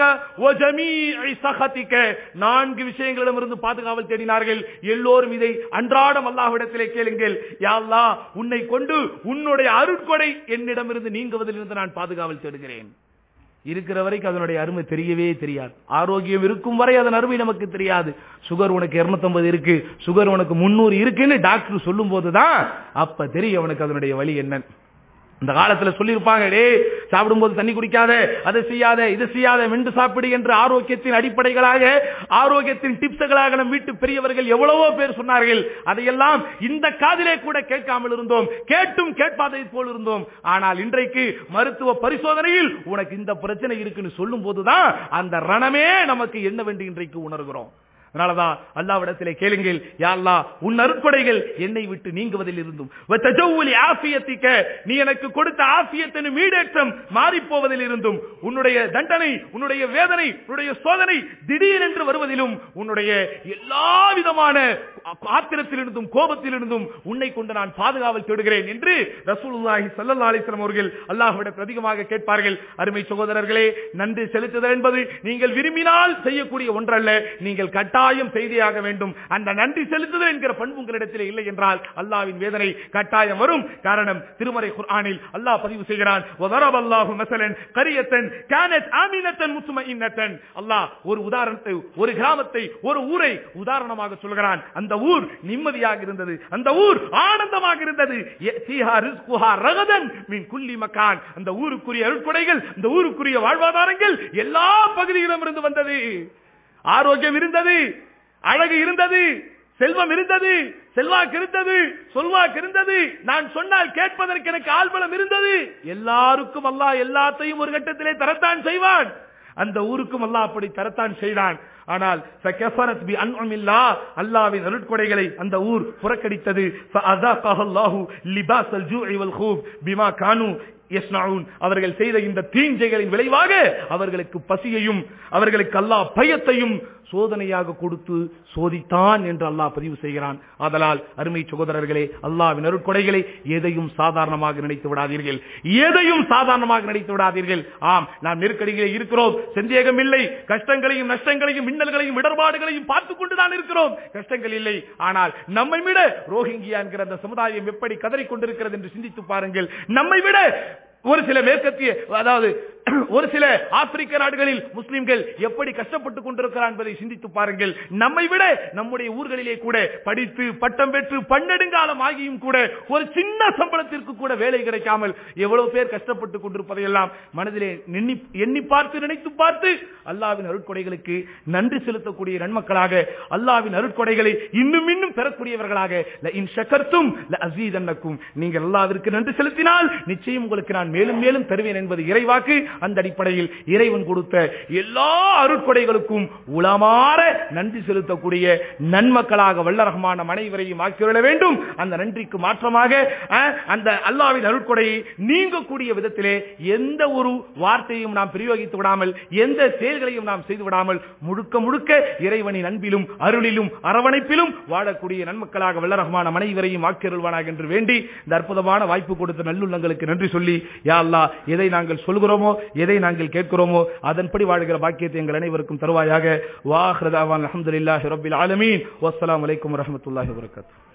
وجميع سخطك. நான்கு விஷயங்களிடமிருந்து பாதுகாவல் தேடினார்கள். எல்லோரும் இதை அன்றாடம் அல்லாஹ்விடத்திலே கேளுங்கள். யா அல்லாஹ், உன்னை கொண்டு உன்னுடைய அருட்கொடை என்னிடமிருந்து நீங்குவதிலிருந்து நான் பாதுகாவல் தேடுகிறேன். இருக்கிற வரைக்கும் அதனுடைய அருமை தெரியவே தெரியாது. ஆரோக்கியம் இருக்கும் வரை அதன் அருமை நமக்கு தெரியாது. சுகர் உனக்கு இருநூத்தி ஐம்பது இருக்கு, சுகர் உனக்கு முன்னூறு இருக்குன்னு டாக்டர் சொல்லும் போதுதான் அப்ப தெரியும் அவனுக்கு அதனுடைய வலி என்ன. இந்த காலத்துல சொல்லியிருப்பாங்க, டேய் சாப்பிடும்போது தண்ணி குடிக்காத, அதை செய்யாத, இது செய்யாத, மென்று சாப்பிடு என்று ஆரோக்கியத்தின் அடிப்படைகளாக, ஆரோக்கியத்தின் டிப்ஸ்களாக நம் வீட்டு பெரியவர்கள் எவ்வளவோ பேர் சொன்னார்கள். அதையெல்லாம் இந்த காதிலே கூட கேட்காமல் இருந்தோம், கேட்டும் கேட்பாதை போல் இருந்தோம். ஆனால் இன்றைக்கு மருத்துவ பரிசோதனையில் உனக்கு இந்த பிரச்சனை இருக்குன்னு சொல்லும் போதுதான் அந்த ரணமே நமக்கு என்னவென்று இன்றைக்கு உணர்கிறோம். அதனாலதான் அல்லாஹ்விடத்திலே கேளுங்கள், யா அல்லாஹ், உன் அருட்கொடைகள் என்னை விட்டு நீங்குவதில் இருந்தும், வதஜவுலி ஆஃபியத்திக, நீ எனக்கு கொடுத்த ஆஃபியத்தின் மீடேற்றம் மாறி போவதில் இருந்தும், உன்னுடைய தண்டனை, உன்னுடைய வேதனை, உன்னுடைய சோதனை திடீரென்று வருவதிலும், உன்னுடைய எல்லா விதமான ஆத்திரத்திலிருந்தும் கோபத்திலிருந்தும் உன்னை கொண்டு நான் பாதுகாவல் தேடுகிறேன் என்று ரசூலுல்லாஹி ஸல்லல்லாஹு அலைஹி வஸல்லம் அவர்கள் அல்லாஹ்விடம் அதிகமாக கேட்பார்கள். அருமை சகோதரர்களே, நன்றி செலுத்துதல் என்பது நீங்கள் விரும்பினால் செய்யக்கூடிய ஒன்றல்ல, நீங்கள் கட்டாயம் செய்தியாக வேண்டும். அந்த நன்றி செலுத்துதல் என்கிற பண்பு உங்களிடத்தில் இல்லை என்றால் அல்லாஹ்வின் வேதனை கட்டாயம் வரும். காரணம், திருமறை குர்ஆனில் அல்லாஹ் பதிவு செய்கிறான், வதரபல்லாஹு மஸலன் கரியத்தன் கானத் ஆமினத்தன் முத்மஇன்னத்தன். அல்லாஹ் ஒரு உதாரணத்தை, ஒரு கிராமத்தை, ஒரு ஊரை உதாரணமாக சொல்கிறான். அந்த ஊர் நிம்மதியாக இருந்தது, அந்த ஊர் ஆனந்தமாக இருந்தது. யஸீஹா ரிஸ்குஹா ரகதன் மின் குல்லி மகான். அந்த ஊருக்குரிய அருட்கொடைகள், அந்த ஊருக்குரிய வாழ்வாதாரங்கள் எல்லா பகுதியிலும் இருந்து வந்தது. ஆரோக்கியம் இருந்தது, அழகு இருந்தது, செல்வம் இருந்தது, செல்வாக்கு இருந்தது, சொல்வாக்கு இருந்தது, நான் சொன்னால் கேட்பதற்கு எனக்கு ஆள்பலம் இருந்தது. எல்லாருக்கும் அல்லாஹ் எல்லாத்தையும் ஒரு கட்டத்திலே தரத்தான் செய்வான். அந்த ஊருக்கும் அல்லாஹ் அப்படி தரத்தான் செய்தான். ஆனால் ஃபகஃபரத் பி அன்உமில்லாஹ், அல்லாஹ்வின் அருட்கொடைகளை அந்த ஊர் புறக்கணித்தது. ஃபஅஸாகஹல்லாஹு லிபாஸல் ஜூஇ வல் ஹூப் பிமா கானூ யஸ்னஊன். அவர்கள் செய்த இந்த தீஞ்சைகளின் விளைவாக அவர்களுக்கு பசியையும் அவர்களுக்கு அல்லாஹ் பயத்தையும் சோதனையாக கொடுத்து சோதித்தான் என்று அல்லாஹ் பதிவு செய்கிறான். ஆதலால் அருமை சகோதரர்களே, அல்லாஹ்வின் அருட்கொடைகளை எதையும் சாதாரணமாக நினைத்து விடாதீர்கள், எதையும் சாதாரணமாக நினைத்து விடாதீர்கள். ஆம், நாம் நெருக்கடிகளே இருக்கிறோம், சந்தேகம் இல்லை. கஷ்டங்களையும் நஷ்டங்களையும் மின்னல்களையும் இடர்பாடுகளையும் பார்த்துக் கொண்டுதான் இருக்கிறோம், கஷ்டங்கள் இல்லை. ஆனால் நம்மை விட ரோஹிங்கியா என்கிற அந்த சமுதாயம் எப்படி கதறிக் கொண்டிருக்கிறது என்று சிந்தித்து பாருங்கள். நம்மை விட ஒரு சில மேற்கத்திய, அதாவது ஒரு சில ஆப்பிரிக்க நாடுகளில் முஸ்லிம்கள் எப்படி கஷ்டப்பட்டுக் கொண்டிருக்கிறார் என்பதை சிந்தித்து பாருங்கள். நம்மை விட நம்முடைய ஊர்களிலே கூட படித்து பட்டம் பெற்று பன்னெடுங்காலம் ஆகியும் கூட ஒரு சின்ன சம்பளத்திற்கு கூட வேலை கிடைக்காமல் எவ்வளவு பேர் கஷ்டப்பட்டுக் கொண்டிருப்பதையெல்லாம் மனதிலே எண்ணி பார்த்து நினைத்து பார்த்து அல்லாஹ்வின் அருட்கொடைகளுக்கு நன்றி செலுத்தக்கூடிய நன்மக்களாக, அல்லாஹ்வின் அருட்கொடைகளை இன்னும் இன்னும் பெறக்கூடியவர்களாக, லஇன் ஷகர்தும் லஅஸீதன்னக்கும், நீங்கள் அல்லாஹ்விற்கு நன்றி செலுத்தினால் நிச்சயம் உங்களுக்கு நான் மேலும் மேலும் தருவேன் என்பது இறைவாக்கு. அந்த அடிப்படையில் இறைவன் கொடுத்த எல்லா அருட்கொடைகளுக்கும் உளமாற நன்றி செலுத்தக்கூடிய நன்மக்களாக வல்ல ரஹ்மான் அனைவரையும் ஆக்கிவிட வேண்டும். அந்த நன்றிக்கு மாற்றமாக அந்த அல்லாஹ்வின் அருட்கொடையை நீங்கக்கூடிய விதத்திலே எந்த ஒரு வார்த்தையும் நாம் பிரயோகித்து விடாமல், எந்த செயல்களையும் நாம் செய்து விடாமல், முழுக்க முழுக்க இறைவனின் அன்பிலும் அருளிலும் அரவணைப்பிலும் வாழக்கூடிய நன்மக்களாக வல்ல ரஹ்மான் அனைவரையும் ஆக்கியருள்வானாக என்று வேண்டி இந்த அற்புதமான வாய்ப்பு கொடுத்த நல்லுள்ளங்களுக்கு நன்றி சொல்லி, யா அல்லாஹ், எதை நாங்கள் சொல்கிறோமோ, எதை நாங்கள் கேட்கிறோமோ அதன்படி வாழ்கிற பாக்கியத்தை எங்கள் அனைவருக்கும் தருவாயாக. வா ஆகிரு தஅவானா அல்ஹம்துலில்லாஹி ரப்பில் ஆலமீன். வஸ்ஸலாமு அலைக்கும் வரஹ்மத்துல்லாஹி வபரகாத்துஹு.